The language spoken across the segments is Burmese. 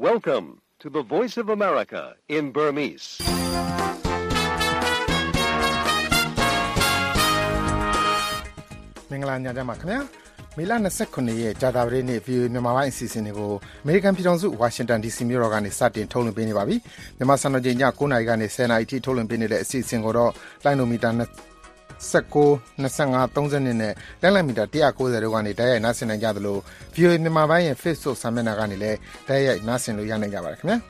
Welcome to the Voice of America in Burmese. ။မင်္ဂလာညချမ်းပါခင်ဗျာ။မေလ29ရက်ကြာသပတေးနေ့ VOA မြန်မာပိုင်းအစီအစဉ်တွေကိုအမေရိကန်ပြည်ထောင်စုဝါရှင်တန် DC မြို့တော်ကနေစတင်ထုတ်လွှင့်ပေးနေပါပြီ။မြန်မာစံတော်ချိန်ည9:00နာရီကနေ10:00နာရီထိထုတ်လွှင့်ပေးနေတဲ့အစီအစဉ်ကိုတော့လိုင်းနိုမီတာ19 25 30နဲ့လိုင်းမီတာ190တို့ကနေတိုက်ရိုက်နားဆင်နိုင်ကြသလို VOA မြန်မာပိုင်းရဲ့ Facebook စာမျက်နှာကနေလည်းတိုက်ရိုက်နားဆင်လို့ရနိုင်ကြပါတယ်ခင်ဗျာ။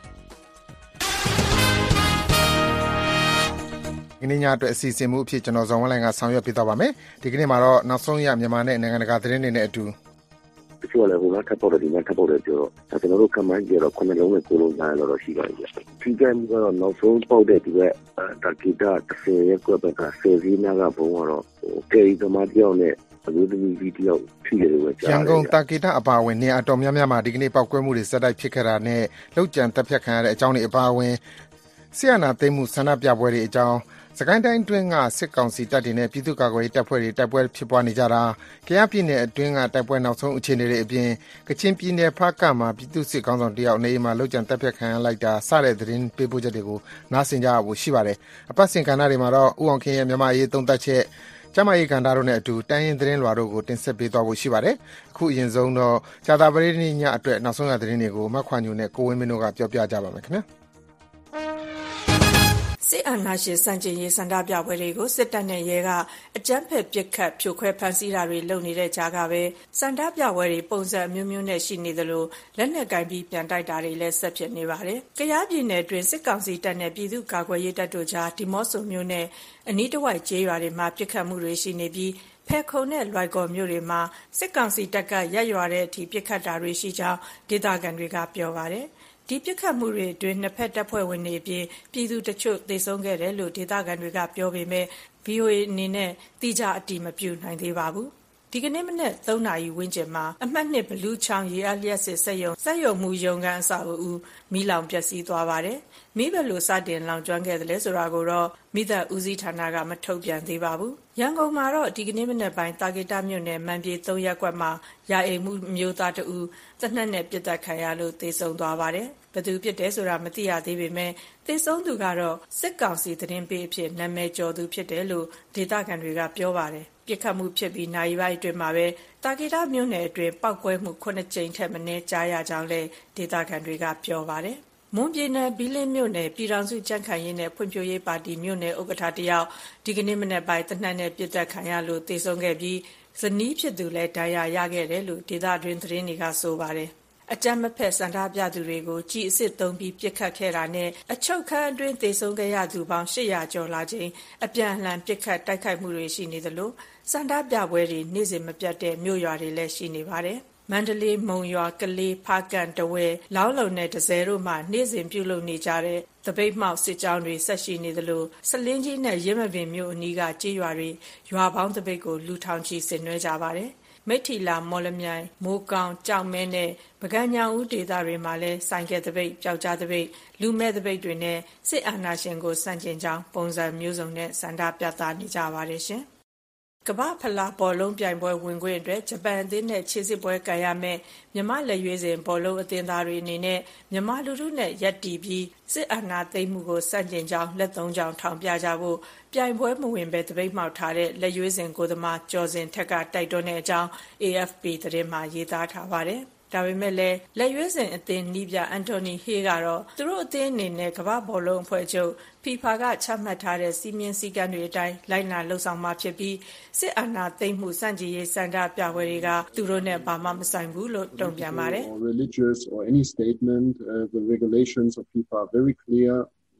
ဒီနေ့ညအတွက်အစီအစဉ်မှုအဖြစ်ကျွန်တော်ဇော်ဝင်းလိုင်ကဆောင်ရွက်ပေးသွားပါမယ်။ဒီကနေ့မှာတော့နောက်ဆုံးရမြန်မာနဲ့နိုင်ငံတကာသတင်းတွေနဲ့အတူတချို့လည်းဟိုကထပ်ပေါ်တယ်ဒီကထပ်ပေါ်တယ်ပြောတော့ကျွန်တော်တို့ကမှန်းကြတော့9လုံးနဲ့9လုံးသားလို့ရှိပါတယ်။ဒီကနေ့ကတော့နောက်ဆုံးပေါက်တဲ့ဒီကတာကီတာ30ရက်ကွက်ကစေစီနာကဘုံကတော့ကယ်ရီသမားတယောက်နဲ့အမျိုးသမီးဗီဒီယိုထိတယ်လို့ကြားတယ်။ရန်ကုန်တာကီတာအပါအဝင်နေအတော်များများမှာဒီကနေ့ပောက်ကွဲမှုတွေဆက်တိုက်ဖြစ်ခဲ့တာနဲ့လောက်ကျန်တပ်ဖြတ်ခံရတဲ့အကြောင်းတွေအပါအဝင်ဆီယနာသိမ်းမှုဆန္ဒပြပွဲတွေအကြောင်းစကိုင်းတိုင်းအတွင်းကစစ်ကောင်စီတပ်တွေနဲ့ပြည်သူ့ကာကွယ်ရေးတပ်ဖွဲ့တွေတိုက်ပွဲဖြစ်ပွားနေကြတာကယားပြည်နယ်အတွင်းကတိုက်ပွဲနောက်ဆုံးအခြေအနေတွေအပြင်ကချင်ပြည်နယ်ဖားကတ်မှာပြည်သူ့စစ်ကောင်ဆောင်တယောက်နေအိမ်မှာလောက်ကျန်တပ်ဖြတ်ခံရလိုက်တာစတဲ့သတင်းပေးပို့ချက်တွေကိုနားဆင်ကြရဖို့ရှိပါတယ်အပတ်စဉ်ကဏ္ဍတွေမှာတော့ဦးအောင်ခင်ရဲ့မြန်မာရေးသုံးသပ်ချက်ကျမကြီးကဏ္ဍတို့နဲ့အတူတိုင်းရင်သတင်းလွှာတို့ကိုတင်ဆက်ပေးသွားဖို့ရှိပါတယ်အခုအရင်ဆုံးတော့ကြာသပတေးနေ့ညအတွက်နောက်ဆုံးရသတင်းတွေကိုမခွာညူနဲ့ကိုဝင်းမင်းတို့ကပြောပြကြပါမယ်ခင်ဗျာစစ်အာဏာရှင်စံကျင်ရေးစန္ဒပြပွဲတွေကိုစစ်တပ်နဲ့ရဲကအကြမ်းဖက်ပစ်ခတ်ဖြိုခွဲဖမ်းဆီးတာတွေလုပ်နေတဲ့ကြားကပဲစန္ဒပြပွဲတွေပုံစံအမျိုးမျိုးနဲ့ရှိနေသလိုလက်နက်ကင်ပြီးပြန်တိုက်တာတွေလည်းဆက်ဖြစ်နေပါတယ်။ကယားပြည်နယ်အတွင်းစစ်ကောင်စီတပ်နဲ့ပြည်သူ့ကာကွယ်ရေးတပ်တို့ကြားဒီမော့ဆိုမြို့နယ်အနီးတစ်ဝိုက်ကျေးရွာတွေမှာပစ်ခတ်မှုတွေရှိနေပြီးဖဲခုံနဲ့လွိုက်ကော်မြို့တွေမှာစစ်ကောင်စီတပ်ကရပ်ရွာတဲ့အထိပစ်ခတ်တာတွေရှိကြောင်းဒေသခံတွေကပြောပါတယ်။ဒီပစ်ခတ်မှုတွေအတွင်းနှစ်ဖက်တပ်ဖွဲ့ဝင်တွေအပြင်ပြည်သူတချို့သေဆုံးခဲ့တယ်လို့ဒေသခံတွေကပြောပေမဲ့ VOA အနေနဲ့တိကျအတည်မပြုနိုင်သေးပါဘူး။ဒီကနေ့မနက်3 နာရီဝန်းကျင်မှာအမှတ်2ဘလူးချောင်းရေအားလျှက်စစ်စက်ရုံမှုရုံခန်းအဆောက်အဦမီးလောင်ပျက်စီးသွားပါတယ်။မီးဘယ်လိုစတင်လောင်ကျွမ်းခဲ့တယ်လဲဆိုတာကိုတော့မိသက်ဦးစီးဌာနကမထုတ်ပြန်သေးပါဘူး။ရန်ကုန်မှာတော့ဒီကနေ့မနက်ပိုင်းတာဂီတာမြို့နယ်မန်ပြေ3ရပ်ကွက်မှာရာအိမ်မှုမျိုးသားတဦးတနက်နဲ့ပြစ်တက်ခံရလို့သေဆုံးသွားပါတယ်။ဘယ်သူဖြစ်တယ်ဆိုတာမသိရသေးပေမဲ့သေဆုံးသူကတော့စစ်ကောင်စီသတင်းပေးအဖြစ်နာမည်ကျော်သူဖြစ်တယ်လို့ဒေသခံတွေကပြောပါတယ်။ပြစ်ခတ်မှုဖြစ်ပြီးနိုင်ပိုင်းအတွင်းမှာပဲတာဂီတာမြို့နယ်အတွင်းပောက်ကွဲမှု9ကြိမ်ထက်မနည်းကြားရကြောင်းလည်းဒေသခံတွေကပြောပါတယ်။မွန်ပြည်နယ်ဘီလင်းမြို့နယ်ပြည်ထောင်စုကြံ့ခိုင်ရေးနဲ့ဖွံ့ဖြိုးရေးပါတီမြို့နယ်ဥက္ကဋ္ဌတယောက်ဒီကနေ့မနက်ပိုင်းတနက်နဲ့ပြစ်တက်ခံရလို့သေဆုံးခဲ့ပြီးဇနီးဖြစ်သူလည်းဒဏ်ရာရခဲ့တယ်လို့ဒေသတွင်းသတင်းတွေကဆိုပါတယ်။အကြမ်းမဖက်စန္ဒပြသူတွေကိုကြီးအစ်စ်သုံးပြီးပစ်ခတ်ခဲ့တာနဲ့အချုပ်ခန်းအတွင်းသေဆုံးခဲ့ရသူပေါင်း800ကျော်လာချိန်အပြန်အလှန်ပစ်ခတ်တိုက်ခိုက်မှုတွေရှိနေသလိုစန္ဒပြပွဲတွေနေ့စဉ်မပြတ်တဲ့မြို့ရွာတွေလည်းရှိနေပါတယ်။မန္တလေးမုံရွာကလေးဖားကန့်တဝဲလောင်းလုံနဲ့တဇယ်တို့မှနေ့စဉ်ပြုလုပ်နေကြတဲ့တပိတ်မှောက်စစ်ကြောင်းတွေဆက်ရှိနေသလိုစလင်းကြီးနဲ့ရင်းမပင်မြို့အနီးကကြေးရွာတွေရွာပေါင်းတပိတ်ကိုလူထောင်ချီဆင်နွှဲကြပါတယ်။မိထီလာမော်လမြိုင်မိုးကောင်းကြောက်မဲနဲ့ပကံညောင်ဦးဒေသတွေမှာလည်းဆိုင်ကယ်တပိတ်ပျောက်ကြားတပိတ်လူမဲ့တပိတ်တွေနဲ့စစ်အာဏာရှင်ကိုစန့်ကျင်ကြောင်းပုံစံမျိုးစုံနဲ့စန္ဒပြသနေကြပါတယ်ရှင်။ကမ္ဘာဖလားဘောလုံးပြိုင်ပွဲဝင်ခွင့်အတွက်ဂျပန်အသင်းနဲ့ခြေစစ်ပွဲကန်ရမယ်မြန်မာလက်ရွေးစင်ဘောလုံးအသင်းသားတွေအနေနဲ့မြန်မာလူထုနဲ့ရပ်တည်ပြီးစစ်အာဏာသိမ်းမှုကိုစန့်ကျင်ကြောင်းလက်သုံးချောင်းထောင်ပြကြဖို့ပြိုင်ပွဲမဝင်ပဲတပိတ်မှောက်ထားတဲ့လက်ရွေးစင်ကိုသမားကျော်စင်ထက်ကတိုက်တွန်းတဲ့အကြောင်း AFP သတင်းမှာရေးသားထားပါတယ်။ဒါပေမဲ့လည်းလက်ရွေးစင်အသင်းနီးပြအန်တိုနီဟေးကတော့သူတို့အသင်းအနေနဲ့ကမ္ဘာဘောလုံးအဖွဲ့ချုပ် FIFA ကချမှတ်ထားတဲ့စီမင်းစည်းကမ်းတွေအတိုင်းလိုက်နာလှုပ်ဆောင်မှာဖြစ်ပြီးစစ်အာဏာသိမ်းမှုစန့်ကျင်ရေးစန္ဒပြပွဲတွေကသူတို့နဲ့ဘာမှမဆိုင်ဘူးလို့တုံ့ပြန်ပါတယ်။ religious or any statement the regulations of FIFA are very clear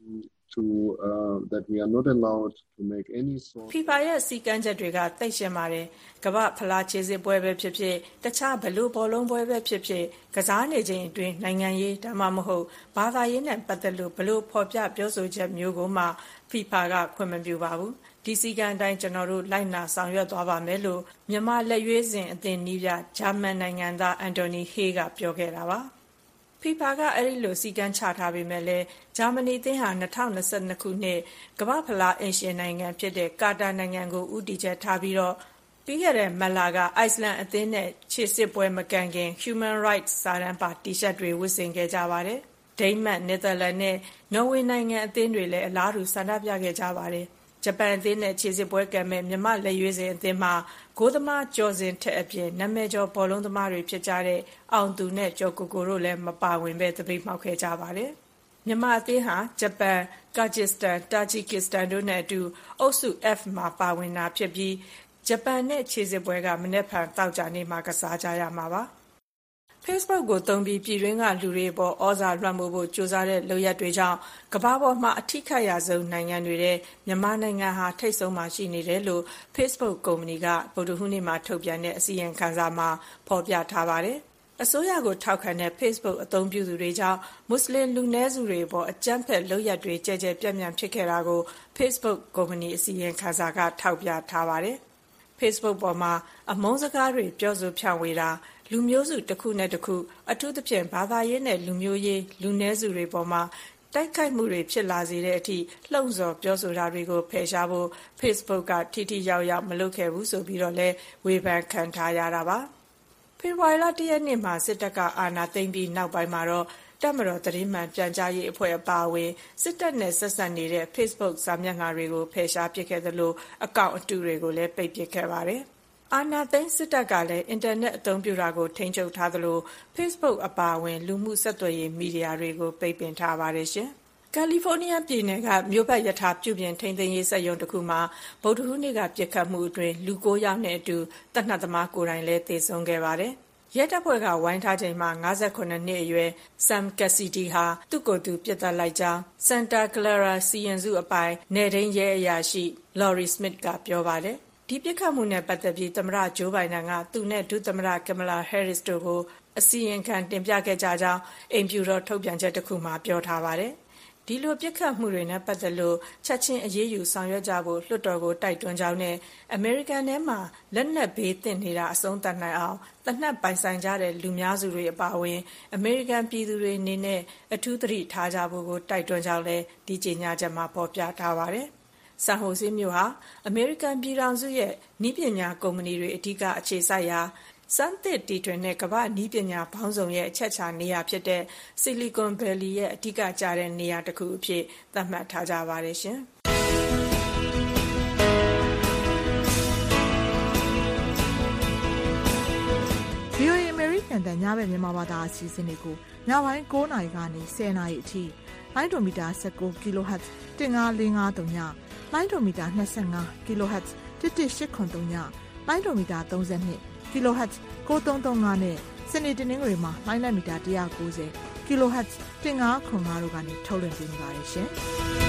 that we are not allowed to make any sort FIFA ရဲ့စည်းကမ်းချက်တွေကသိရှင်းပါတယ်ကမ္ဘာဖလားခြေစစ်ပွဲပဲဖြစ်ဖြစ်တခြားဘလို့ဘောလုံးပွဲပဲဖြစ်ဖြစ်ကစားနေခြင်းအတွင်းနိုင်ငံရေးဒါမှမဟုတ်ဘာသာရေးနဲ့ပတ်သက်လို့ဘလို့ဖော်ပြပြောဆိုချက်မျိုးကိုမှ FIFA ကခွင့်မပြုပါဘူးဒီစည်းကမ်းအတိုင်းကျွန်တော်တို့လိုက်နာဆောင်ရွက်သွားပါမယ်လို့မြန်မာလက်ရွေးစင်အသင်းနီးပြဂျာမန်နိုင်ငံသားအန်တိုနီဟေးကပြောခဲ့တာပါFIFA ကအဲ့ဒီလိုစည်းကမ်းချထားပေမဲ့လည်းဂျာမနီအသင်းဟာ2022ခုနှစ်ကမ္ဘာ့ဖလားအိမ်ရှင်နိုင်ငံဖြစ်တဲ့ကာတာနိုင်ငံကိုဦးတည်ချက်ထားပြီးတော့ပြီးခဲ့တဲ့မတ်လကအိုက်စလန်အသင်းနဲ့ခြေစစ်ပွဲမကန်ခင် Human Rights စာတမ်းပါတီရှပ်တွေဝတ်ဆင်ခဲ့ကြပါတယ်။ဒိန်းမတ်၊နယ်သာလန်နဲ့နော်ဝေနိုင်ငံအသင်းတွေလည်းအလားတူဆန္ဒပြခဲ့ကြပါတယ်။ဂျပန်အသင်းနဲ့ခြေစစ်ပွဲကန်မဲ့မြန်မာလက်ရွေးစင်အသင်းမှာဂိုးသမားကျော်စင်ထက်အပြင်နာမည်ကျော်ဘောလုံးသမားတွေဖြစ်ကြတဲ့အောင်သူနဲ့ကျော်ကိုကိုတို့လည်းမပါဝင်ပဲသပိတ်မှောက်ခဲ့ကြပါတယ်။မြန်မာအသင်းဟာဂျပန်၊ကာဂျစ္စတန်၊တာဂျီကစ္စတန်တို့နဲ့အတူအုပ်စု F မှာပါဝင်တာဖြစ်ပြီးဂျပန်နဲ့ခြေစစ်ပွဲကမနက်ဖြန်သောကြာနေ့မှာကစားကြရမှာပါ။ Facebook ကိုသုံးပြီးပြည်တွင်းကလူတွေအပေါ်ဩဇာလွှမ်းမိုးဖို့ကြိုးစားတဲ့လုပ်ရပ်တွေကြောင့်ကမ္ဘာပေါ်မှာအထိခိုက်ရဆုံးနိုင်ငံတွေထဲမြန်မာနိုင်ငံဟာထိပ်ဆုံးမှာရှိနေတယ်လို့ Facebook ကုမ္ပဏီကဗုဒ္ဓဟူးနေ့မှာထုတ်ပြန်တဲ့အစီရင်ခံစာမှာဖော်ပြထားပါတယ်။အစိုးရကိုထောက်ခံတဲ့ Facebook အသုံးပြုသူတွေကြောင့်မွတ်စလင်လူနည်းစုတွေအပေါ်အကြမ်းဖက်လုပ်ရပ်တွေကျယ်ကျယ်ပြန့်ပြန့်ဖြစ်ခဲ့တာကို Facebook ကုမ္ပဏီအစီရင်ခံစာကထောက်ပြထားပါတယ်။ Facebook ပေါ်မှာအမုန်းစကားတွေပြောဆိုဖြန့်ဝေတာလူမျိုးစုတစ်ခုနဲ့တစ်ခုအထူးသဖြင့်ဘာသာရေးနဲ့လူမျိုးရေးလူနည်းစုတွေပေါ်မှာတိုက်ခိုက်မှုတွေဖြစ်လာစေတဲ့အထိလှုံ့ဆော်ပြောဆိုတာတွေကိုဖယ်ရှားဖို့ Facebook ကထိထိရောက်ရောက်မလုပ်ခဲ့ဘူးဆိုပြီးတော့လဲဝေဖန်ခံထားရတာပါ။ဖေဖော်ဝါရီလ1ရက်နေ့မှာစစ်တပ်ကအာဏာသိမ်းပြီးနောက်ပိုင်းမှာတော့တပ်မတော်သတင်းမှန်ပြန်ကြားရေးအဖွဲ့အပါအဝင်စစ်တပ်နဲ့ဆက်ဆက်နေတဲ့ Facebook စာမျက်နှာတွေကိုဖယ်ရှားပစ်ခဲ့သလိုအကောင့်အတုတွေကိုလည်းပိတ်ပစ်ခဲ့ပါတယ်။အာဏာသိမ်းစစ်တပ်ကလည်းအင်တာနက်အသုံးပြုတာကိုထိန်းချုပ်ထားသလို Facebook အပါအဝင်လူမှုဆက်သွယ်ရေးမီဒီယာတွေကိုပိတ်ပင်ထားပါတယ်ရှင်။ကယ်လီဖိုးနီးယားပြည်နယ်ကမြို့ပတ်ရထားပြုပြင်ထိန်းသိမ်းရေးစက်ရုံတစ်ခုမှာဗုဒ္ဓဟူးနေ့ကပစ်ခတ်မှုအတွင်းလူ9ယောက်နဲ့အတူတပ်နှက်သမားကိုယ်တိုင်လည်းသေဆုံးခဲ့ပါတယ်။ရဲတပ်ဖွဲ့ကဝိုင်းထားချိန်မှာ58နှစ်အရွယ် Sam Cassidy ဟာသူ့ကိုယ်သူပစ်သတ်လိုက်ကြောင်း Santa Clara စီရင်စုအပိုင်နယ်ထိန်းရဲအရာရှိ Laurie Smith ကပြောပါတယ်။ဒီပစ်ခတ်မှုနဲ့ပတ်သက်ပြီးသမ္မတဂျိုးဘိုင်ဒန်ကသူနဲ့ဒုသမ္မတကင်မလာဟဲရစ်တို့ကိုအစီရင်ခံတင်ပြခဲ့ကြကြောင်းအိမ်ဖြူတော်ထုတ်ပြန်ချက်တစ်ခုမှာပြောထားပါတယ်။ဒီလိုပစ်ခတ်မှုတွေနဲ့ပတ်သက်လို့ချက်ချင်းအရေးယူဆောင်ရွက်ကြဖို့လွှတ်တော်ကိုတိုက်တွန်းကြောင်းနဲ့အမေရိကန်ထဲမှာလက်နက်ဘေးသင့်နေတာအဆုံးသတ်နိုင်အောင်တနက်ပိုင်ဆိုင်ကြတဲ့လူများစုတွေအပါအဝင်အမေရိကန်ပြည်သူတွေအနေနဲ့အထူးသတိထားကြဖို့ကိုတိုက်တွန်းကြောင်းလည်းဒီကြေညာချက်မှာဖော်ပြထားပါတယ်။ဆန်ဟိုဆေးမြို့ဟာအမေရိကန်ပြည်ထောင်စုရဲ့နည်းပညာကုမ္ပဏီတွေအဓိကအခြေစိုက်ရာစမ်းသစ်တီထွင်တဲ့ကမ္ဘာနည်းပညာပေါင်းစုံရဲ့အချက်ချာနေရာဖြစ်တဲ့ Silicon Valley ရဲ့အဓိကကျတဲ့နေရာတစ်ခုအဖြစ်သတ်မှတ်ထားကြပါတယ်ရှင်။ VOA American တန်ညဘက်မြန်မာဘာသာအစီအစဉ်တွေကိုညပိုင်း9:00 နာရီကနေ10:00 နာရီအထိလိုင်းဒိုမီတာ19 kHz 15453ညလိုင်းဒိုမီတာ25 kHz 11883ညလိုင်းဒိုမီတာ32 kHz 9335နဲ့စနေတနင်္ဂနွေမှာလိုင်းလက်မီတာ190 kHz 1505တို့ကနေထုတ်လွှင့်ပေးနေပါတယ်ရှင်။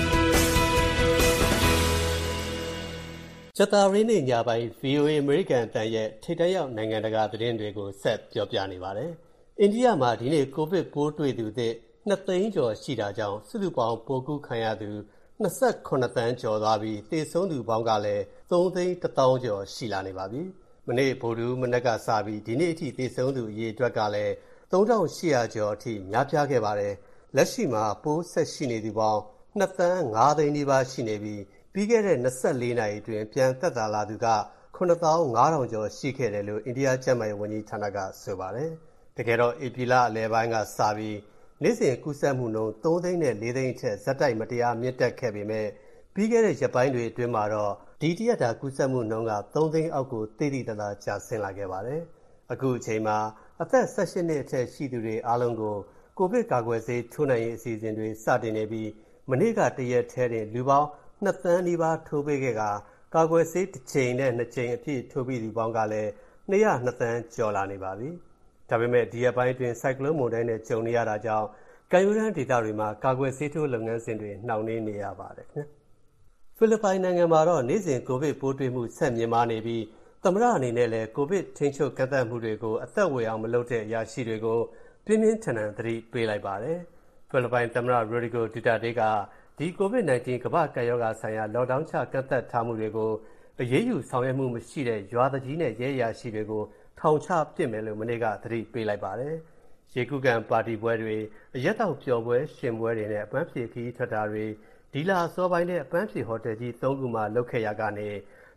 ကြာသပတေးနေ့ညပိုင်း VOA American အသံရဲ့ထိပ်တန်းရောက်နိုင်ငံတကာသတင်းတွေကိုဆက်ပြောပြနေပါတယ်။အိန္ဒိယမှာဒီနေ့ကိုဗစ်ပိုးတွေ့သူသစ်2သိန်းကျော်ရှိတာကြောင့်စုစုပေါင်းပိုးကူးခံရသူ28သန်းကျော်သွားပြီးသေဆုံးသူပေါင်းကလည်း3သိန်း1သောင်းကျော်ရှိလာနေပါပြီ။မနေ့ဗုဒ္ဓဟူးမနက်ကစပြီးဒီနေ့အထိသေဆုံးသူအရေအတွက်ကလည်း3800ကျော်အထိများပြားခဲ့ပါတယ်။လက်ရှိမှာပိုးဆက်ရှိနေသူပေါင်း2သန်း5သိန်းနီးပါးရှိနေပြီးခဲ့တဲ့24နာရီအတွင်းပြန်သက်သာလာသူက9500ကျော်ရှိခဲ့တယ်လို့အိန္ဒိယကျန်းမာရေးဝန်ကြီးဌာနကဆိုပါတယ်။တကယ်တော့ဧပြီလအလယ်ပိုင်းကစပြီးနေ့စဉ်ကူးစက်မှုနှုန်း3သိန်းနဲ့4သိန်းအထက်ဇက်တိုက်မတရားမြင့်တက်ခဲ့ပေမဲ့ပြီးခဲ့တဲ့ရက်ပိုင်းတွေအတွင်းမှာတော့ဒီတရက်တာကူးစက်မှုနှုန်းက3သိန်းအောက်ကိုသိသိသာသာကျဆင်းလာခဲ့ပါတယ်။အခုအချိန်မှာအသက်18နှစ်အထက်ရှိသူတွေအားလုံးကိုကိုဗစ်ကာကွယ်ဆေးထိုးနှံရေးအစီအစဉ်တွေစတင်နေပြီးမနေ့ကတရက်ထဲတွင်လူပေါင်း2သန်းနီးပါးထိုးပေးခဲ့ကာကွယ်ဆေးတစ်ချိန်နဲ့2ချိန်အပြည့်ထိုးပြီးသူပေါင်းကလည်း202သန်းကျော်လာနေပါပြီ။ဒါပေမဲ့ဒီရက်ပိုင်းတွင်ဆိုင်ကလုန်းမုန်တိုင်းနဲ့ကြုံနေရတာကြောင့်ကမ်းရိုးတန်းဒေသတွေမှာကာကွယ်ဆေးထိုးလုပ်ငန်းစဉ်တွေနှောင့်နှေးနေရပါတယ်ခင်ဗျ။ဖိလစ်ပိုင်နိုင်ငံမှာတော့နေ့စဉ်ကိုဗစ်ပိုးတွေ့မှုဆက်မြင့်မားနေပြီးသမ္မတအနေနဲ့လည်းကိုဗစ်ထိန်းချုပ်ကန့်သတ်မှုတွေကိုအသက်ဝင်အောင်မလုပ်တဲ့အရာရှိတွေကိုပြင်းပြင်းထန်ထန်သတိပေးလိုက်ပါတယ်။ဖိလစ်ပိုင်သမ္မတရိုဒီဂိုဒူတာတေးကဒီကိုဗစ် -19 ကမ္ဘာ့ကပ်ရောဂါဆိုင်ရာလော့ဒေါင်းချကန့်သတ်ထားမှုတွေကိုအရေးယူဆောင်ရွက်မှုမရှိတဲ့ရွာသူကြီးနဲ့ရဲအရာရှိတွေကိုထောင်ချပစ်မယ်လို့မနေ့ကသတိပေးလိုက်ပါတယ်။ရေကူးကန်ပါတီပွဲတွေအရက်တောက်ပျော်ပွဲရှင်ပွဲတွေနဲ့အပန်းဖြေခီးထွက်တာတွေဒီလအစောပိုင်းနဲ့အပန်းဖြေဟိုတယ်ကြီး3ခုမှလုပ်ခဲ့ရကနေ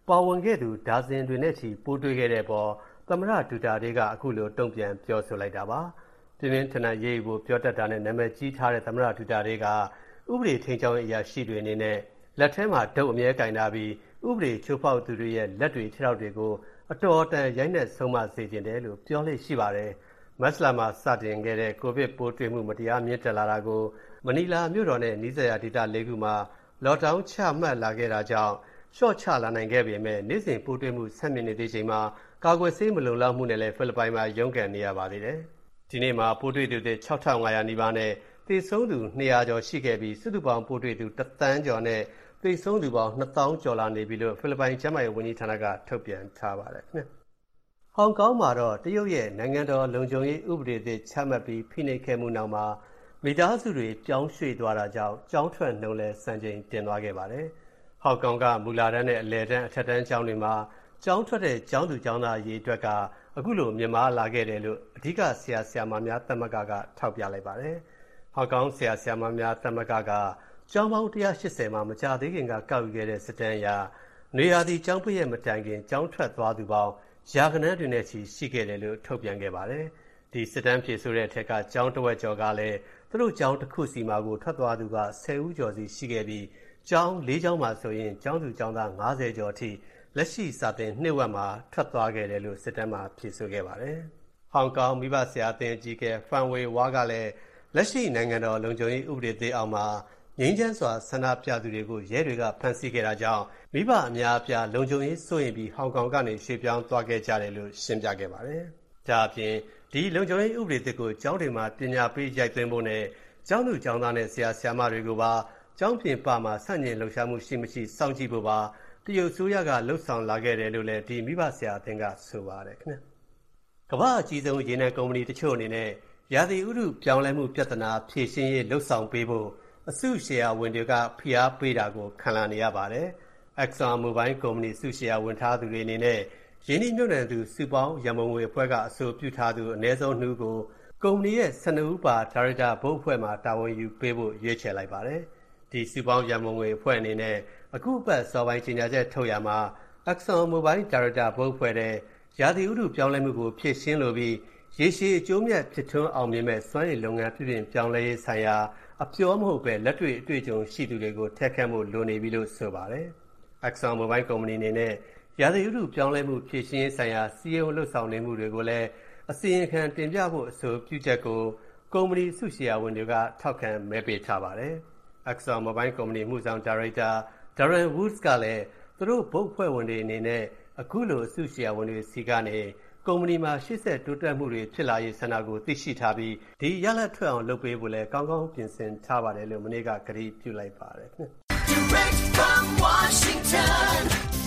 ပါဝင်ခဲ့သူဒါဇင်တွေနဲ့ချီပိုးတွေ့ခဲ့တဲ့ပေါ်သမ္မတဒူတာတေးကအခုလိုတုံ့ပြန်ပြောဆိုလိုက်တာပါပြင်းပြင်းထန်ထန်ရေးဖို့ပြောတတ်တာနဲ့နာမည်ကြီးထားတဲ့သမ္မတဒူတာတေးကဥပဒေထိန်းကျောင်းရေးအရာရှိတွေအနေနဲ့လက်ထဲမှာဒုတ်အမြဲကင်ထားပြီးဥပဒေချိုးဖောက်သူတွေရဲ့လက်တွေခြေထောက်တွေကိုအတော်အတန်ရိုက်နှက်ဆုံးမစေခြင်းတယ်လို့ပြောလို့ရှိပါတယ်မက်စလာမှာစတင်ခဲ့တဲ့ကိုဗစ်ပိုးတွေ့မှုမတရားမြင့်တက်လာတာကိုမနီလာမြို့တော်နဲ့နီးစပ်ရာဒေသ၄ခုမှာလော့ဒေါင်းချမှတ်လာခဲ့တာကြောင့်ရှော့ချလာနိုင်ခဲ့ပေမဲ့နေ့စဉ်ပိုးတွေ့မှုဆက်မြင့်နေသေးချိန်မှာကာကွယ်ဆေးမလုံလောက်မှုနဲ့လည်းဖိလစ်ပိုင်မှာရုန်းကန်နေရပါသေးတယ်ဒီနေ့မှာပိုးတွေ့သူတွေ6500နီးပါးနဲ့သေဆုံးသူ200ကျော်ရှိခဲ့ပြီးစုစုပေါင်းပိုးတွေ့သူ1သန်းကျော်နဲ့သေဆုံးသူပေါင်း2000ကျော်လာနေပြီလို့ဖိလစ်ပိုင်ကျန်းမာရေးဝန်ကြီးဌာနကထုတ်ပြန်ထားပါတယ်ခင်ဗျဟောင်ကောင်မှာတော့တရုတ်ရဲ့နိုင်ငံတော်လုံခြုံရေးဥပဒေသစ်ချမှတ်ပြီးဖိနှိပ်ခဲ့မှုနောက်မှာမိသားစုတွေပြောင်းရွှေ့သွားတာကြောင့်ကျောင်းထွက်နှုန်းလဲစံချိန်တင်သွားခဲ့ပါတယ်ဟောင်ကောင်ကမူလာတန်းနဲ့အလယ်တန်းအထက်တန်းကျောင်းတွေမှာကျောင်းထွက်တဲ့ကျောင်းသူကျောင်းသားအရေးအတွက်ကအခုလိုမြင့်မားလာခဲ့တယ်လို့အဓိကဆရာဆရာမများသမဂ္ဂကထောက်ပြလိုက်ပါတယ်ဟောင်ကောင်ဆရာဆရာမများသမဂ္ဂကကျောင်းပေါင်း180မှာမကြာသေးခင်ကကောက်ယူခဲ့တဲ့စစ်တမ်းအရနေရာဒီကျောင်းပိတ်ရဲ့မတိုင်ခင်ကျောင်းထွက်သွားသူပေါင်းရာဂဏန်းတွေနဲ့ချီရှိခဲ့တယ်လို့ထုတ်ပြန်ခဲ့ပါတယ်ဒီစစ်တမ်းဖြေဆိုတဲ့အထက်ကကျောင်းတစ်ဝက်ကျော်ကလည်းသူတို့ကျောင်းတစ်ခုစီမှာကိုထွက်သွားသူက10ဦးကျော်စီရှိခဲ့ပြီးကျောင်း၄ကျောင်းမှာဆိုရင်ကျောင်းသူကျောင်းသား90ကျော်အထိလက်ရှိစာသင်နှစ်ဝက်မှာထွက်သွားခဲ့တယ်လို့စစ်တမ်းမှာဖြေဆိုခဲ့ပါတယ်ဟောင်ကောင်မိဘဆရာအသင်းအကြီးအကဲဖန်ဝေဝါကလည်းလက်ရှိနိုင်ငံတော်လုံခြုံရေးဥပဒေသေးအောင်မှာငြိမ်းချမ်းစွာဆန္ဒပြသူတွေကိုရဲတွေကဖမ်းဆီးခဲ့တာကြောင့်မိဘအများအပြားလုံခြုံရေးစိုးရိမ်ပြီးဟောင်ကောင်ကနေရွှေ့ပြောင်းသွားခဲ့ကြတယ်လို့ရှင်းပြခဲ့ပါတယ်။ဒါအပြင်ဒီလုံခြုံရေးဥပဒေသစ်ကိုကျောင်းတွေမှာပညာပေးရိုက်သွင်းဖို့နဲ့ကျောင်းသူကျောင်းသားနဲ့ဆရာဆရာမတွေကိုပါကျောင်းပြင်ပမှာဆန့်ကျင်လှုပ်ရှားမှုရှိမရှိစောင့်ကြည့်ဖို့ပါတရုတ်ဆိုရကလှုပ်ဆောင်လာခဲ့တယ်လို့လည်းဒီမိဘဆရာအသင်းကဆိုပါတယ်ခင်ဗျ။ကမ္ဘာအကြီးဆုံးရေနံကုမ္ပဏီတချို့အနေနဲ့ရာသီဥတုပြောင်းလဲမှုပြဿနာဖြေရှင်းရေးလှုပ်ဆောင်ပေးဖို့အစုရှယ်ယာဝင်တွေကဖိအားပေးတာကိုခံလာနေရပါတယ်။ Exxon Mobil ကုမ္ပဏီစုရှယ်ယာဝင်ထားသူတွေအနေနဲ့ရင်းနှီးမြှုပ်နှံသူစုပေါင်းရန်ပုံငွေအဖွဲ့ကအဆိုပြုထားသူအနည်းဆုံး2ဦးကိုကုမ္ပဏီရဲ့12ဦးပါဒါရိုက်တာဘုတ်အဖွဲ့မှတာဝန်ယူပေးဖို့ရွေးချယ်လိုက်ပါတယ်။ဒီစုပေါင်းရန်ပုံငွေအဖွဲ့အနေနဲ့အခုပတ်စောပိုင်းကြေညာချက်ထုတ်ရမှာ Exxon Mobil ဒါရိုက်တာဘုတ်အဖွဲ့တဲ့ရာသီဥတုပြောင်းလဲမှုကိုဖြည့်ရှင်းလိုပြီးရေရှည်အကျိုးမြတ်ဖြစ်ထွန်းအောင်မြင်မဲ့စွမ်းရည်လုပ်ငန်းပြုပြင်ပြောင်းလဲရေးဆိုင်ရာအပြောမဟုတ်ပဲလက်တွေ့အတွေ့အကြုံရှိသူတွေကိုထည့်ခန့်ဖို့လိုနေပြီလို့ဆိုပါတယ်။ Exxon Mobil ကုမ္ပဏီအနေနဲ့ရာသီဥတုပြောင်းလဲမှုဖြည့်ရှင်းရေးဆိုင်ရာစီးရုံးလှုပ်ဆောင်နေမှုတွေကိုလည်းအစီရင်ခံတင်ပြဖို့အဆိုပြုချက်ကိုကုမ္ပဏီစုရှယ်ယာဝင်တွေကထောက်ခံမဲပေးထားပါတယ်။ Exxon Mobil ကုမ္ပဏီမှုဆောင်ဒါရိုက်တာ Darren Woods ကလည်းသူတို့ဘုတ်ဖွဲ့ဝင်တွေအနေနဲ့အခုလိုအစုရှယ်ယာဝင်တွေစီကနေကုမ္ပဏီမှာရှေ့ဆက်တိုးတက်မှုတွေဖြစ်လာရေးဆန္ဒကိုသိရှိထားပြီးဒီရလဒ်ထွက်အောင်လုပ်ပေးဖို့လည်းကောင်းကောင်းပြင်ဆင်ထားပါတယ်လို့မနေ့ကကတိပြုလိုက်ပါတယ်ခင်ဗျ။ Direct from Washington,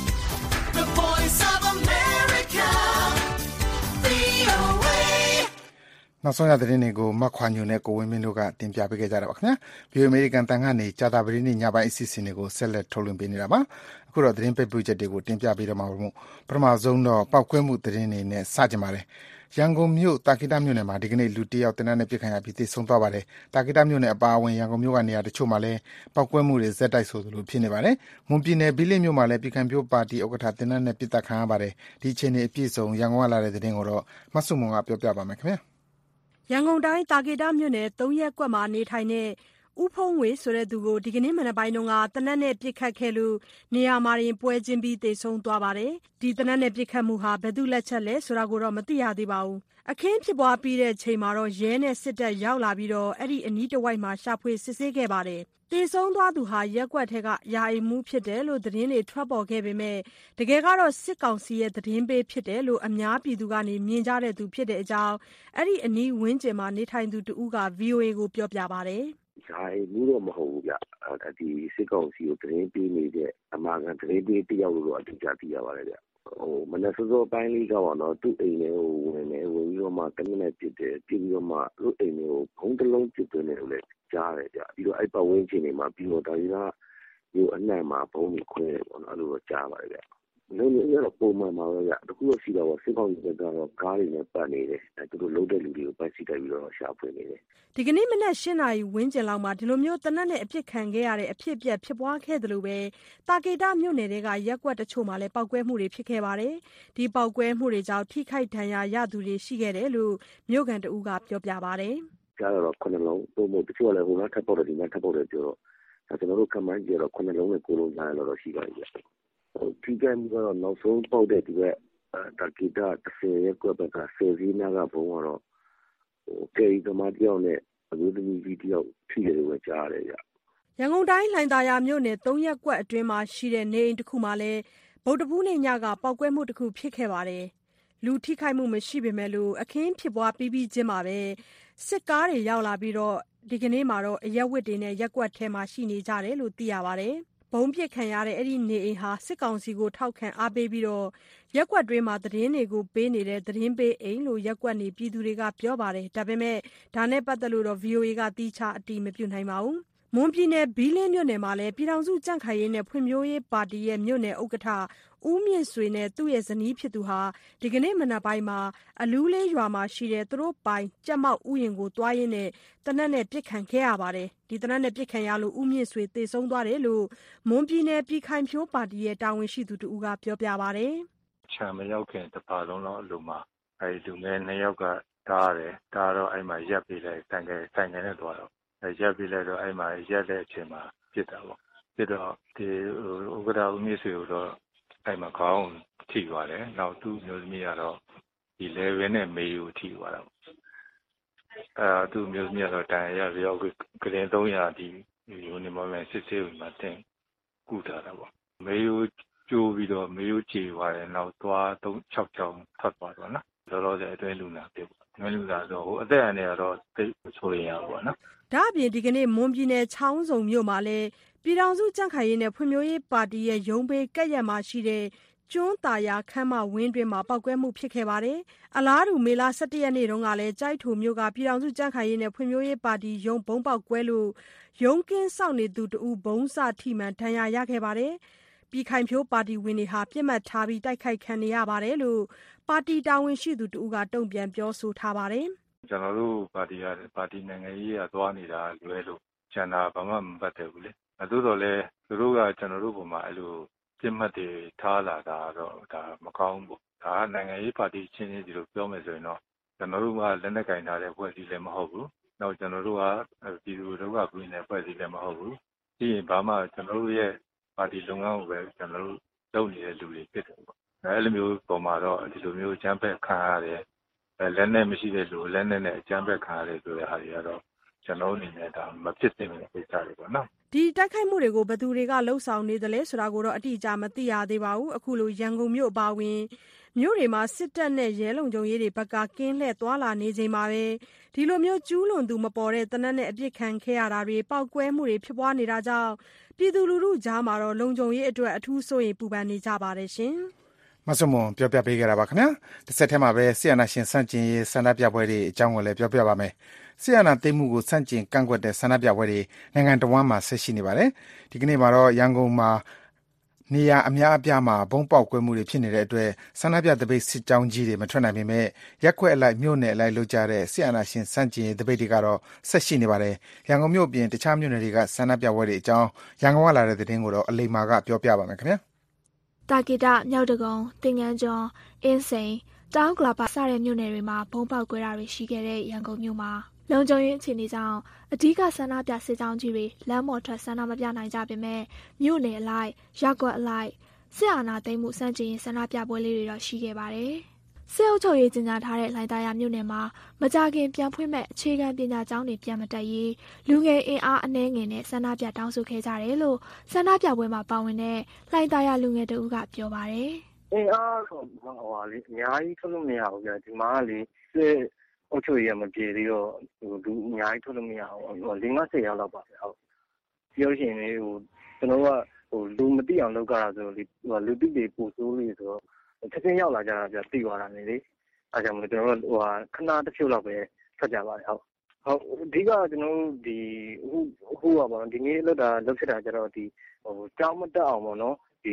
the voice of America, VOA နောက်ဆုံးရသတင်းတွေကိုမခွာညိုနဲ့ကိုဝင်းမင်းတို့ကတင်ပြပေးခဲ့ကြတာပါခင်ဗျာ။ VOA American တန်ကနေကြာတာပတိနေ့ညပိုင်းအစီအစဉ်တွေကိုဆက်လက်ထုတ်လွှင့်ပေးနေတာပါ။အခုတော့သတင်းပိတ်ပူချက်တွေကိုတင်ပြပေးတော့မှာမို့ပထမဆုံးတော့ပောက်ကွဲမှုသတင်းတွေနဲ့စကြင်ပါတယ်။ရန်ကုန်မြို့တာကိတမြို့နယ်မှာဒီကနေ့လူတစ်ယောက်တနက်နဲ့ပြစ်ခံရပြီးသေဆုံးသွားပါတယ်။တာကိတမြို့နယ်အပါအဝင်ရန်ကုန်မြို့ကနေရာတချို့မှာလည်းပောက်ကွဲမှုတွေဇက်တိုက်ဆိုသလိုဖြစ်နေပါတယ်။မွန်ပြည်နယ်ဘီလင်းမြို့မှာလည်းပြည်ခံပြိုးပါတီဥက္ကဋ္ဌတနက်နဲ့ပြစ်တက်ခံရပါတယ်။ဒီအချိန်အပြည့်စုံရန်ကုန်ကလာတဲ့သတင်းကိုတော့မဆုမွန်ကပြောပြပါမယ်ခင်ဗျာ။ရန်ကုန်တိုင်းတာကေတမြို့နယ်3ရပ်ကွက်မှာနေထိုင်တဲ့ဦးဖုံးငွေဆိုတဲ့သူကိုဒီကနေ့မနက်ပိုင်းကတနက်နဲ့ပစ်ခတ်ခဲ့လို့နေရာမှာတင်ပွဲချင်းပြီးသေဆုံးသွားပါတယ်။ဒီတနက်နဲ့ပစ်ခတ်မှုဟာဘယ်သူလက်ချက်လဲဆိုတာကိုတော့မသိရသေးပါဘူး။အခင်းဖြစ်ပွားပြီးတဲ့ချိန်မှာတော့ရဲနဲ့စစ်တပ်ရောက်လာပြီးတော့အဲ့ဒီအနီးတစ်ဝိုက်မှာရှာဖွေစစ်ဆေးခဲ့ပါတယ်။သေဆုံးသွားသူဟာရက်ကွက်ထဲကယာအိမ်မှုဖြစ်တယ်လို့သတင်းတွေထွက်ပေါ်ခဲ့ပေမဲ့တကယ်ကတော့စစ်ကောင်စီရဲ့သတင်းပေးဖြစ်တယ်လို့အများပြည်သူကနေမြင်ကြတဲ့သူဖြစ်တဲ့အကြောင်းအဲ့ဒီအနီးဝန်းကျင်မှာနေထိုင်သူတဦးက VOA ကိုပြောပြပါတယ်။ယာအိမ်မှုတော့မဟုတ်ဘူးဗျ။ဒီစစ်ကောင်စီကိုသတင်းပေးနေတဲ့အမှားကသတင်းပေးတယောက်လို့တော့အတိအကျသိရပါတယ်ဗျ။မနက်စောပိုင်းလေးကပေါ့နော်သူ့အိမ်ထဲကိုဝင်ပြီးတော့မှတမင်နဲ့ပစ်တယ်ပစ်ပြီးတော့မှသူ့အိမ်ထဲကိုဘုံတစ်လုံးပစ်သွင်းတယ်လို့လည်းကြားတယ်ဗျပြီးတော့အဲ့ပတ်ဝန်းကျင်တွေမှာပြီးတော့ဒါကြီးကမြို့အနှံ့မှာဘုံတွေခွဲတယ်ပေါ့နော်အဲ့လိုတော့ကြားပါတယ်ဗျလုံးလုံးရတော့ပုံမှန်ပါပဲတခုတော့ရှိတော့စစ်ကောင်စီကတော့ကားတွေနဲ့ပတ်နေတယ်သူတို့လုံးတဲ့လူတွေကိုပတ်စီတိုက်ပြီးတော့ရှာဖွေနေတယ်ဒီကနေ့မနက်8 နာရီဝန်းကျင်လောက်မှာဒီလိုမျိုးတနက်နဲ့အပြစ်ခံခဲ့ရတဲ့အဖြစ်အပျက်ဖြစ်ပွားခဲ့တယ်လို့ပဲတာကေတမြို့နယ်တွေကရက်ကွက်တချို့မှာလည်းပောက်ကွဲမှုတွေဖြစ်ခဲ့ပါတယ်ဒီပောက်ကွဲမှုတွေကြောင့်ထိခိုက်ဒဏ်ရာရသူတွေရှိခဲ့တယ်လို့မြို့ကန်တဦးကပြောပြပါတယ်ကြားတော့9လုံးပုံမှုတချို့လည်းဟိုကထပ်ပေါက်တယ်ဒီကထပ်ပေါက်တယ်ပြောတော့ကျွန်တော်တို့ကမှန်းကြတော့9လုံးနဲ့9လုံးကြားတော့ရှိပါရဲ့ဒီကနေ့ကတော့နောက်ဆုံးပေါက်တဲ့ဒီကတာကေတ10ရက်ကွက်က10စီးနာကဘုံကတော့ကဲဒီကမှတယောက်နဲ့အမျိုးသမီးကြီးတယောက်ဖြစ်ရတယ်ပဲကြားရတယ်ဗျရန်ကုန်တိုင်းလှိုင်သာယာမြို့နယ်3ရပ်ကွက်အတွင်းမှာရှိတဲ့နေအိမ်တစ်ခုမှာလည်းဗုဒ္ဓဘူးနေ့ညကပောက်ကွဲမှုတစ်ခုဖြစ်ခဲ့ပါတယ်လူထိခိုက်မှုမရှိပေမဲ့လို့အခင်းဖြစ်ပွားပြီးချင်းမှာပဲစစ်ကားတွေရောက်လာပြီးတော့ဒီကနေ့မှာတော့အရက်ဝတ်တွေနဲ့ရက်ကွက်ထဲမှာရှိနေကြတယ်လို့သိရပါတယ်ဘုံပြစ်ခံရတဲ့အဲ့ဒီနေအိမ်ဟာစစ်ကောင်စီကိုထောက်ခံအားပေးပြီးတော့ရက်ကွက်တွင်းမှာသတင်းတွေကိုပေးနေတဲ့သတင်းပေးအိမ်လို့ရက်ကွက်နေပြည်သူတွေကပြောပါတယ်ဒါပေမဲ့ဒါနဲ့ပတ်သက်လို့တော့ VOA ကတီးခြားအတည်မပြုနိုင်ပါဘူးမွန်ပြည်နယ်ဘီလင်းမြို့နယ်မှာလည်းပြည်ထောင်စုကြံ့ခိုင်ရေးနဲ့ဖွံ့ဖြိုးရေးပါတီရဲ့မြို့နယ်ဥက္ကဋ္ဌဦးမြင့်ဆွေနဲ့သူ့ရဲ့ဇနီးဖြစ်သူဟာဒီကနေ့မနက်ပိုင်းမှာအလူးလေးရွာမှာရှိတဲ့သူတို့ပိုင်ကြက်မောက်ဥယျာဉ်ကိုတွားရင်းနဲ့တနက်နဲ့ပြစ်ခံခဲ့ရပါတယ်ဒီတနက်နဲ့ပြစ်ခံရလို့ဦးမြင့်ဆွေသေဆုံးသွားတယ်လို့မွန်ပြည်နယ်ပြည်ခိုင်ဖြိုးပါတီရဲ့တာဝန်ရှိသူတူကပြောပြပါတယ်ခြံမရောက်ခင်တစ်ပါလုံးလောက်အလိုမှာလူငယ်2ယောက်ကတားတယ်တားတော့အဲ့မှာရက်ပြီးလိုက်တိုင်ငယ်နဲ့သွားတော့ရက်ပြီးလိုက်တော့အဲ့မှာရက်တဲ့အချိန်မှာဖြစ်တာပေါ့ဖြစ်တော့ဒီဥက္ကဋ္ဌဦးမြင့်ဆွေတော့အဲ့မှာခေါင်းထိသွားတယ်နောက်သူ့မျိုးသမီးကတော့ဒီ level နဲ့မေယူထိသွားတာပေါ့သူ့မျိုးသမီးကတော့တိုင်ရပြီးတော့ကရင်300ဒီယူနီမောင်းစစ်ဆေးဝင်မှာတင်ကူထားတာပေါ့မေယူကျိုးပြီးတော့မေယူချေသွားတယ်နောက်သွား6ချောင်းထွက်သွားတော့နော်လောလောဆယ်အတွင်းလူနာပြပေါ့အတွင်းလူနာဆိုဟိုအသက်အန္တရာယ်ကတော့သိဆိုရင်ရပါပေါ့နော်ဒါအပြင်ဒီကနေ့မွန်ပြည်နယ်ချောင်းစုံမြို့မှာလည်းပြည်ထောင်စုကြံ့ခိုင်ရေးနဲ့ဖွံ့ဖြိုးရေးပါတီရဲ့ရုံးဘေးကပ်ရက်မှာရှိတဲ့ကျွန်းတာယာခမ်းမဝင်းတွင်မှာပောက်ကွဲမှုဖြစ်ခဲ့ပါတယ်။အလားတူမေလ17ရက်နေ့တုန်းကလည်းကြိုက်ထိုမြို့ကပြည်ထောင်စုကြံ့ခိုင်ရေးနဲ့ဖွံ့ဖြိုးရေးပါတီရုံးဘုံပေါက်ကွဲလို့ရုံးကင်းစောင့်နေသူတဦးဘုံစထိမှန်ဒဏ်ရာရခဲ့ပါတယ်။ပြည်ခိုင်ဖြိုးပါတီဝင်တွေဟာပြစ်မှတ်ထားပြီးတိုက်ခိုက်ခံနေရပါတယ်လို့ပါတီတာဝန်ရှိသူတဦးကတုံ့ပြန်ပြောဆိုထားပါတယ်။ကျွန်တော်တို့ပါတီနိုင်ငံရေးကသွားနေတာလွဲလို့ကျန်တာဘာမှမပတ်သက်ဘူးလေ။သို့တော်လည်းသူတို့ကကျွန်တော်တို့ပုံမှာအဲ့လိုပြစ်မှတ်တွေထားလာတာတော့ဒါမကောင်းဘူး။ဒါကနိုင်ငံရေးပါတီချင်းချင်းဒီလိုပြောမယ်ဆိုရင်တော့ကျွန်တော်တို့ကလက်နက်ကင်ထားတဲ့ဖွဲ့စည်းလည်းမဟုတ်ဘူး။နောက်ကျွန်တော်တို့ကပြည်သူတို့ကပြည်နယ်ဖွဲ့စည်းလည်းမဟုတ်ဘူး။ပြီးရင်ဘာမှကျွန်တော်တို့ရဲ့ပါတီလုပ်ငန်းကိုပဲကျွန်တော်တို့လုပ်နေတဲ့လူတွေဖြစ်တယ်ပေါ့။အဲ့လိုမျိုးပုံမှာတော့ဒီလိုမျိုးချမ်းဖက်ခံရတယ်။လက်နဲ့မရှိတဲ့လူလက်နဲ့အချမ်းဖက်ခံရတယ်ဆိုတဲ့ဟာတွေကတော့ကျွန်တော်အနေနဲ့ဒါမဖြစ်သင့်တဲ့ကိစ္စတွေပေါ့နော်ဒီတိုက်ခိုက်မှုတွေကိုဘယ်သူတွေကလှုပ်ဆောင်နေသလဲဆိုတာကိုတော့အတိအကျမသိရသေးပါဘူးအခုလိုရန်ကုန်မြို့အပါအဝင်မြို့တွေမှာစစ်တပ်နဲ့ရဲလုံခြုံရေးတွေဘက်ကကင်းလှည့်သွားလာနေချိန်မှာပဲဒီလိုမျိုးကျူးလွန်သူမပေါ်တဲ့တနက်နဲ့အပြစ်ခံခဲ့ရတာတွေပောက်ကွဲမှုတွေဖြစ်ပွားနေတာကြောင့်ပြည်သူလူထုကြားမှာတော့လုံခြုံရေးအတွက်အထူးစိုးရိမ်ပူပန်နေကြပါတယ်ရှင်မဆုမွန်ပြောပြပေးခဲ့တာပါခင်ဗျာတစ်ဆက်တည်းမှာပဲဆီယနာရှင်စန့်ကျင်ရေးဆန္ဒပြပွဲတွေအကြောင်းကိုလည်းပြောပြပါမယ်ဆီယနာသိမ်းမှုကိုစန့်ကျင်ကန့်ကွက်တဲ့ဆန္ဒပြပွဲတွေနိုင်ငံတော်ဝန်မှာဆက်ရှိနေပါတယ်ဒီကနေ့မှာတော့ရန်ကုန်မှာနေရာအများအပြားမှာဘုံပေါက်ကွဲမှုတွေဖြစ်နေတဲ့အတွက်ဆန္ဒပြတပိတ်စစ်ကြောင်းကြီးတွေမထွက်နိုင်ပေမဲ့ရက်ခွက်အလိုက်မြို့နယ်အလိုက်လုပ်ကြတဲ့ဆီယနာရှင်စန့်ကျင်ရေးတပိတ်တွေကတော့ဆက်ရှိနေပါတယ်ရန်ကုန်မြို့ပြင်တခြားမြို့နယ်တွေကဆန္ဒပြပွဲတွေအကြောင်းရန်ကုန်ကလာတဲ့သတင်းကိုတော့အလိမ္မာကပြောပြပါမယ်ခင်ဗျာတာဂီတာမြောက်တကုံတင်ငန်းကျွန်းအင်းစိန်တောင်ကလာပါစတဲ့မြို့နယ်တွေမှာဘုံပေါက်ကွဲတာတွေရှိခဲ့တဲ့ရန်ကုန်မြို့မှာလုံခြုံရေးအခြေအနေကြောင့်အဓိကဆန္ဒပြစစ်ကြောင်းကြီးတွေလမ်းပေါ်ထွက်ဆန္ဒမပြနိုင်ကြပေမဲ့မြို့နယ်အလိုက်ရပ်ကွက်အလိုက်စစ်အာဏာသိမ်းမှုစန့်ကျင်ရေးဆန္ဒပြပွဲလေးတွေတော့ရှိခဲ့ပါတယ်။စစ်အုပ်ချုပ်ရေးကြီးညာထားတဲ့လှိုင်သာယာမြို့နယ်မှာမကြခင်ပြန်ဖွင့်မဲ့အခြေခံပညာကျောင်းတွေပြန်မတက်ရေးလူငယ်အင်အားအနှဲငယ်နဲ့ဆန္ဒပြတောင်းဆိုခဲ့ကြတယ်လို့ဆန္ဒပြပွဲမှာပါဝင်တဲ့လှိုင်သာယာလူငယ်တဦးကပြောပါတယ်။အင်အားဆိုလေအများကြီးထုတ်လို့မရဘူးကြာဒီမှာကလေစစ်အုပ်ချုပ်ရေးမပြေသေးတော့လူအများကြီးထုတ်လို့မရဘူး50-60ရောက်လောက်ပါပဲဟုတ်ပြောရှင်လေကျွန်တော်ကလူမသိအောင်လုပ်ကြတာဆိုတော့လူသိတွေပို့ဆိုးလေးဆိုတော့ချက်ချင်းရောက်လာကြတာပြသိသွားတာနေလေအဲကြောင့်မလို့ကျွန်တော်တို့ခဏတစ်ဖြုတ်လောက်ပဲထွက်ကြပါတယ်ဟုတ်အဓိကကျွန်တော်တို့ဒီအခုကပေါ့ဒီနေ့လောက်ဖြစ်တာကျတော့ဒီကြောင်းမတက်အောင်ပေါ့နော်ဒီ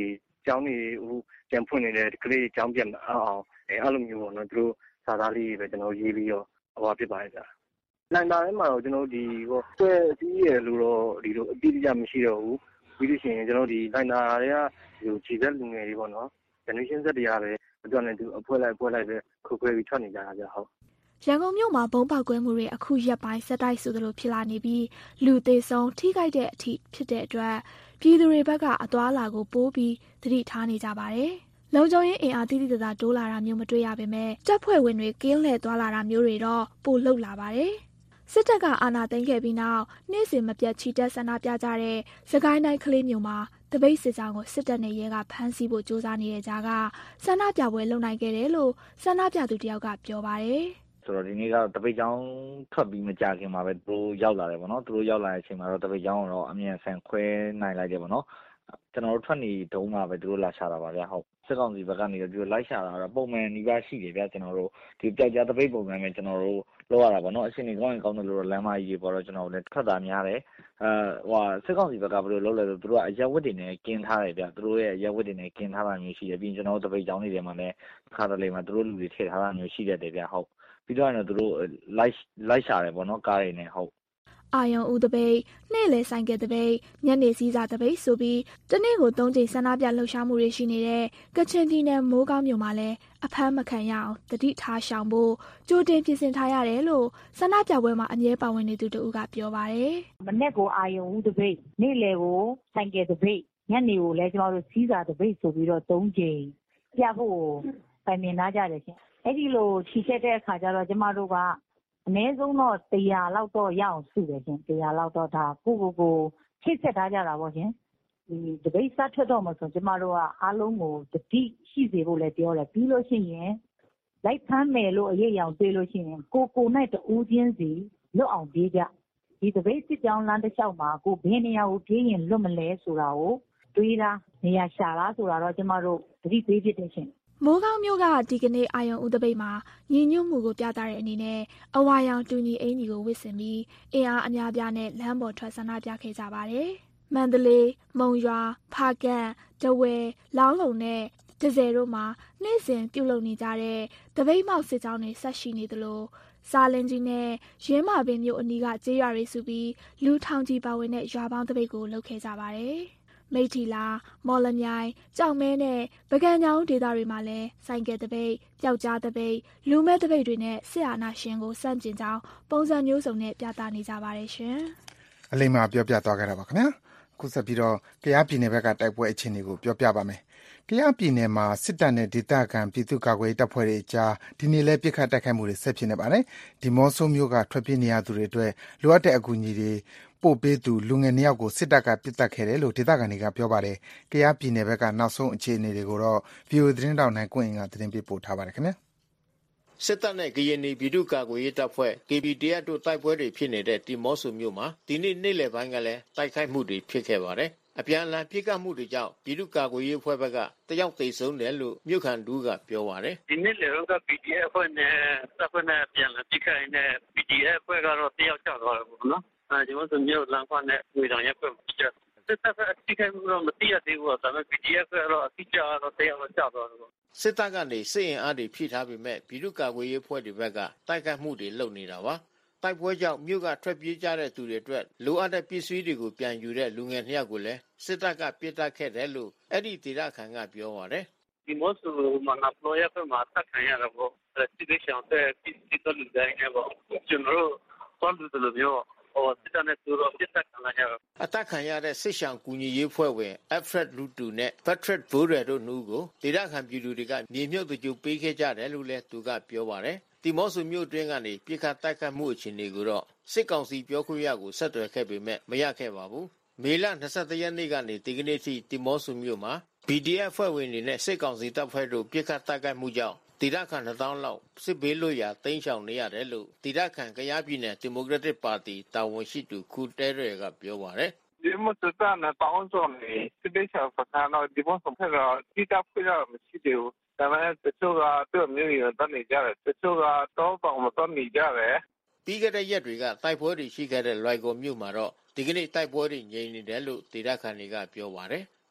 ကျောင်းတွေပြန်ဖွင့်နေတဲ့ကလေးကျောင်းပြန်အောင်အဲ့လိုမျိုးပေါ့နော်သူတို့စာသားလေးပဲကျွန်တော်ရေးပြီးတော့ဖြစ်ပါတယ်ဗျာလိုင်တာထဲမှာတော့ကျွန်တော်ဒီဆွဲအစည်းရလို့တော့ဒီလိုအတိအကျမရှိတော့ဘူးပြီးလို့ရှိရင်ကျွန်တော်ဒီလိုင်တာတွေကခြေသက်လူငယ်တွေပေါ့နော် generation Z တရားပဲအတွနဲ့သူအဖွဲလိုက်ပဲခုခွဲပြီးထွက်နေကြတာဗျဟုတ်ရန်ကုန်မြို့မှာဘုံပေါက်ကွဲမှုတွေအခုရက်ပိုင်းဆက်တိုက်ဆိုသလိုဖြစ်လာနေပြီးလူသေဆုံးထိခိုက်တဲ့အထိဖြစ်တဲ့အတွက်ပြည်သူတွေဘက်ကအသွားလာကိုပိုးပြီးသတိထားနေကြပါတယ်။လုံခြုံရေးအင်အားတိတိကျကျတိုးလာတာမျိုးမတွေ့ရပေမဲ့တပ်ဖွဲ့ဝင်တွေကင်းလှည့်သွားလာတာမျိုးတွေတော့ပိုလှုပ်လာပါတယ်။စစ်တပ်ကအာဏာသိမ်းခဲ့ပြီးနောက်နေ့စဉ်မပြတ်ချီတက်ဆန္ဒပြကြတဲ့စကိုင်းတိုင်းကလေးမြို့မှာတပိတ်စစ်ကြောင်းကိုစစ်တပ်နဲ့ရဲကဖမ်းဆီးဖို့ကြိုးစားနေတဲ့ကြားကဆန္ဒပြပွဲလုပ်နိုင်ခဲ့တယ်လို့ဆန္ဒပြသူတယောက်ကပြောပါတယ်။ဆိုတော့ဒီနေ့ကတော့တပိတ်ကြောင်းထွက်ပြီးမကြခင်မှာပဲသူတို့ရောက်လာတယ်ပေါ့နော်သူတို့ရောက်လာတဲ့အချိန်မှာတော့တပိတ်ကြောင်းတော့အမြန်ဆန်ခွဲနိုင်လိုက်တယ်ပေါ့နော်ကျွန်တော်တို့ထွက်နေတုန်းမှာပဲသူတို့လာရှာတာပါဗျာဟုတ်စစ်ကောင်စီဘက်ကနေသူတို့လိုက်ရှာတာတော့ပုံမှန်နီးပါးရှိတယ်ဗျာကျွန်တော်တို့ဒီပျောက်ကြားတပိတ်ပုံစံနဲ့ကျွန်တော်တို့လောက်ရတာပေါ့နော်အရှင်နေကောင်းရင်ကောင်းတယ်လို့လမ်းမကြီးပေါ်တော့ကျွန်တော်တို့လည်းထွက်တာများတယ်စစ်ကောင်စီဘက်ကဘယ်လိုလုပ်လဲဆိုသူတို့ကအရက်ဝတ်တွေနဲ့กินထားတယ်ဗျာသူတို့ရဲ့ရက်ဝတ်တွေနဲ့กินထားတာမျိုးရှိတယ်ပြီးရင်ကျွန်တော်တို့တပိတ်ကြောင်းတွေထဲမှာလည်းခါတလေမှာသူတို့လူတွေထည့်ထားတာမျိုးရှိတယ်ဗျာဟုတ်ပြီးတော့သူတို့လိုက်ရှာတယ်ပေါ့နော်ကားတွေနဲ့ဟုတ်အာယုံဦးတပိတ်နေ့လေဆိုင်ကတပိတ်ညနေစည်းစာတပိတ်ဆိုပြီးတနေ့ကို3ချိန်ဆန္ဒပြလှုပ်ရှားမှုတွေရှိနေတဲ့ကချင်ပြည်နယ်မိုးကောင်းမြို့မှာလည်းအဖမ်းမခံရအောင်တတိထားရှောင်ဖို့ကြိုတင်ပြင်ဆင်ထားရတယ်လို့ဆန္ဒပြပွဲမှာအမြဲပါဝင်နေသူတို့ကပြောပါတယ်။မနေ့ကအာယုံဦးတပိတ်နေ့လေကိုဆိုင်ကတပိတ်ညနေကိုလည်းကျမတို့စည်းစာတပိတ်ဆိုပြီးတော့3ချိန်ပြဖို့တိုင်ပင်ထားကြတယ်ရှင်။အဲ့ဒီလိုခြိချက်တဲ့အခါကျတော့ကျမတို့ကအနည်းဆုံးတော့100လောက်တော့ရအောင်စုတယ်ရှင်100လောက်တော့ဒါကိုချိတ်ဆက်ထားကြတာပေါ့ရှင်ဒီတပိတ်စထွက်တော့မှဆိုကျမတို့ကအားလုံးကိုတတိရှိစေဖို့လည်းပြောတယ်ပြီးလို့ရှိရင်လိုက်ဖမ်းမယ်လို့အရေးအယောင်တွေးလို့ရှိရင်ကိုနဲ့တူးချင်းစီလွတ်အောင်ပြေးကြဒီတပိတ်စစ်ကြောင်းလမ်းတစ်လျှောက်မှာကိုဘယ်နေရာကိုပြေးရင်လွတ်မလဲဆိုတာကိုတွေးတာနေရာရှာတာဆိုတာတော့ကျမတို့တတိပေးဖြစ်တယ်ရှင်မိုးကောင်းမြို့ကဒီကနေ့အာယုံဦးတပိတ်မှာညီညွတ်မှုကိုပြသတဲ့အနေနဲ့အဝါရောင်တူညီအင်ကြီးကိုဝတ်ဆင်ပြီးအင်အားအများပြားနဲ့လမ်းပေါ်ထွက်ဆန္ဒပြခဲ့ကြပါတယ်။မန္တလေး၊မုံရွာ၊ဖားကန့်၊ထားဝယ်၊လောင်းလုံနဲ့တန့်ဆည်တို့မှာနေ့စဉ်ပြုလုပ်နေကြတဲ့တပိတ်မောက်စစ်ကြောင်းတွေဆက်ရှိနေသလိုစားလင်းကြီးနဲ့ရင်းမာပင်မြို့အနီးကကျေးရွာတွေစုပြီးလူထောင်ကြီးပါဝင်တဲ့ရွာပေါင်းတပိတ်ကိုလုပ်ခဲ့ကြပါတယ်။မိထီလာမော်လမြိုင်ကြောက်မဲနဲ့ပကံညောင်းဒေသတွေမှာလည်းဆိုင်ကယ်တပိတ်ပျောက်ကြားတပိတ်လူမဲတပိတ်တွေနဲ့ဆရာနာရှင်ကိုစန့်ကျင်ကြောင်းပုံစံမျိုးစုံနဲ့ပြသနေကြပါတယ်ရှင်အလိမ္မာပြောပြသွားခဲ့တာပါခင်ဗျာအခုဆက်ပြီးတော့ကယားပြည်နယ်ဘက်ကတိုက်ပွဲအခြေအနေကိုပြောပြပါမယ်ကယားပြည်နယ်မှာစစ်တပ်နဲ့ဒေသခံပြည်သူ့ကာကွယ်ရေးတပ်ဖွဲ့တွေအကြားဒီနေ့လဲပစ်ခတ်တိုက်ခိုက်မှုတွေဆက်ဖြစ်နေပါတယ်ဒီမော့ဆိုမျိုးကထွက်ပြေးနေရသူတွေအတွက်လိုအပ်တဲ့အကူအညီတွေပို့ပေးသူလူငယ်2ယောက်ကိုစစ်တပ်ကပစ်တက်ခဲ့တယ်လို့ဒေသခံတွေကပြောပါတယ်။ကယားပြည်နယ်ဘက်ကနောက်ဆုံးအခြေအနေတွေကိုတော့ VOA သတင်းတောက်နိုင်ကွင်းကသတင်းပေးပို့ထားပါတယ်ခင်ဗျာ။စစ်တပ်နဲ့ကရင်ပြည်သူ့ကာကွယ်ရေးတပ်ဖွဲ့ KPDF တို့တိုက်ပွဲတွေဖြစ်နေတဲ့ဒီမော့ဆိုမြို့မှာဒီနေ့နေ့လယ်ပိုင်းကလည်းတိုက်ခိုက်မှုတွေဖြစ်ခဲ့ပါတယ်။အပြန်အလှန်ပစ်ခတ်မှုတွေကြောင့်ပြည်သူ့ကာကွယ်ရေးအဖွဲ့ဘက်ကတယောက်သေဆုံးတယ်လို့မြို့ခံတူကပြောပါတယ်။ဒီနေ့လေတော့ PDF အဖွဲ့နဲ့တပ်ဖွဲ့နဲ့ပြန်လာပစ်ခတ်နေ PDF အဖွဲ့ကတော့တယောက်ကျသွားတယ်ပေါ့နော်။ကျွန်တော်တို့မျိုးလမ်းခွနဲ့ဝေတောင်ရက်ွက်ပြတ်စစ်တပ်ကအတိအကျတော့မသိရသေးဘူးဒါပေမဲ့ PDF ကတော့အတိအကျတော့တရားမကျတော့ဘူးစစ်တပ်ကနေစစ်ရင်အားတွေဖြည့်ထားပေမဲ့ပြည်သူ့ကာကွယ်ရေးအဖွဲ့တွေဘက်ကတိုက်ခိုက်မှုတွေလုပ်နေတာပါတိုက်ပွဲကြောင့်မြို့ကထွက်ပြေးကြတဲ့သူတွေအတွက်လိုအပ်တဲ့ပစ္စည်းတွေကိုပြန်ယူတဲ့လူငယ်2ယောက်ကိုလည်းစစ်တပ်ကပစ်တက်ခဲ့တယ်လို့အဲ့ဒီဒေသခံကပြောပါတယ်ဒီမော့ဆိုမှာနပလိုရဖမှာတက်ခံရတော့ဘောစစ်ဒေရှောင်းတဲ့စစ်တော်လူတိုင်းနဲ့ဘောကျွန်တော်တို့သွားလို့တယ်လို့ပြောစစ်တပ်နဲ့သူတို့ပြစ်တက်ခံရတော့အတက်ခံရတဲ့စစ်ဆောင်ကူညီရေးဖွဲ့ဝင် Alfred Lutu နဲ့ Patrick Bore တို့နှူးကိုဒေသခံပြည်သူတွေကမြေမြုပ်တကြိုပေးခဲ့ကြတယ်လို့လည်းသူကပြောပါတယ်ဒီမော့ဆိုမြို့တွင်းကနေပြစ်ခတ်တိုက်ခတ်မှုအခြေအနေကိုတော့စစ်ကောင်စီပြောခွင့်ရကိုဆက်သွယ်ခဲ့ပေမဲ့မရခဲ့ပါဘူးမေလ22ရက်နေ့ကနေဒီကနေ့ထိဒီမော့ဆိုမြို့မှာ BDF ဖွဲ့ဝင်တွေနဲ့စစ်ကောင်စီတပ်ဖွဲ့တို့ပြစ်ခတ်တိုက်ခိုက်မှုကြောင့်ဒေသခံ2000လောက်စစ်ဘေးလွတ်ရာတိမ်းရှောင်နေရတယ်လို့ဒေသခံကယားပြည်နယ်ဒီမိုကရက်တစ်ပါတီတာဝန်ရှိသူခုတဲရဲကပြောပါတယ်ဒီမစတာနဲ့တောင်းဆိုနေစစ်ဘေးရှောင်စခန်းတော့ဒီဘောဆုံးဖက်တော့တိတပ်ဖွဲ့ရမရှိသေးဘူးဒါပေမဲ့တချို့ကတော့မျိုးရတော့နေကြတယ်တချို့ကတော့ပေါင်မတော့နေကြတယ်ပြီးခဲ့တဲ့ရက်တွေကတိုက်ပွဲတွေရှိခဲ့တဲ့လွိုင်ကော်မြို့မှာတော့ဒီကနေ့တိုက်ပွဲတွေငြိမ်နေတယ်လို့ဒေသခံတွေကပြောပါတယ်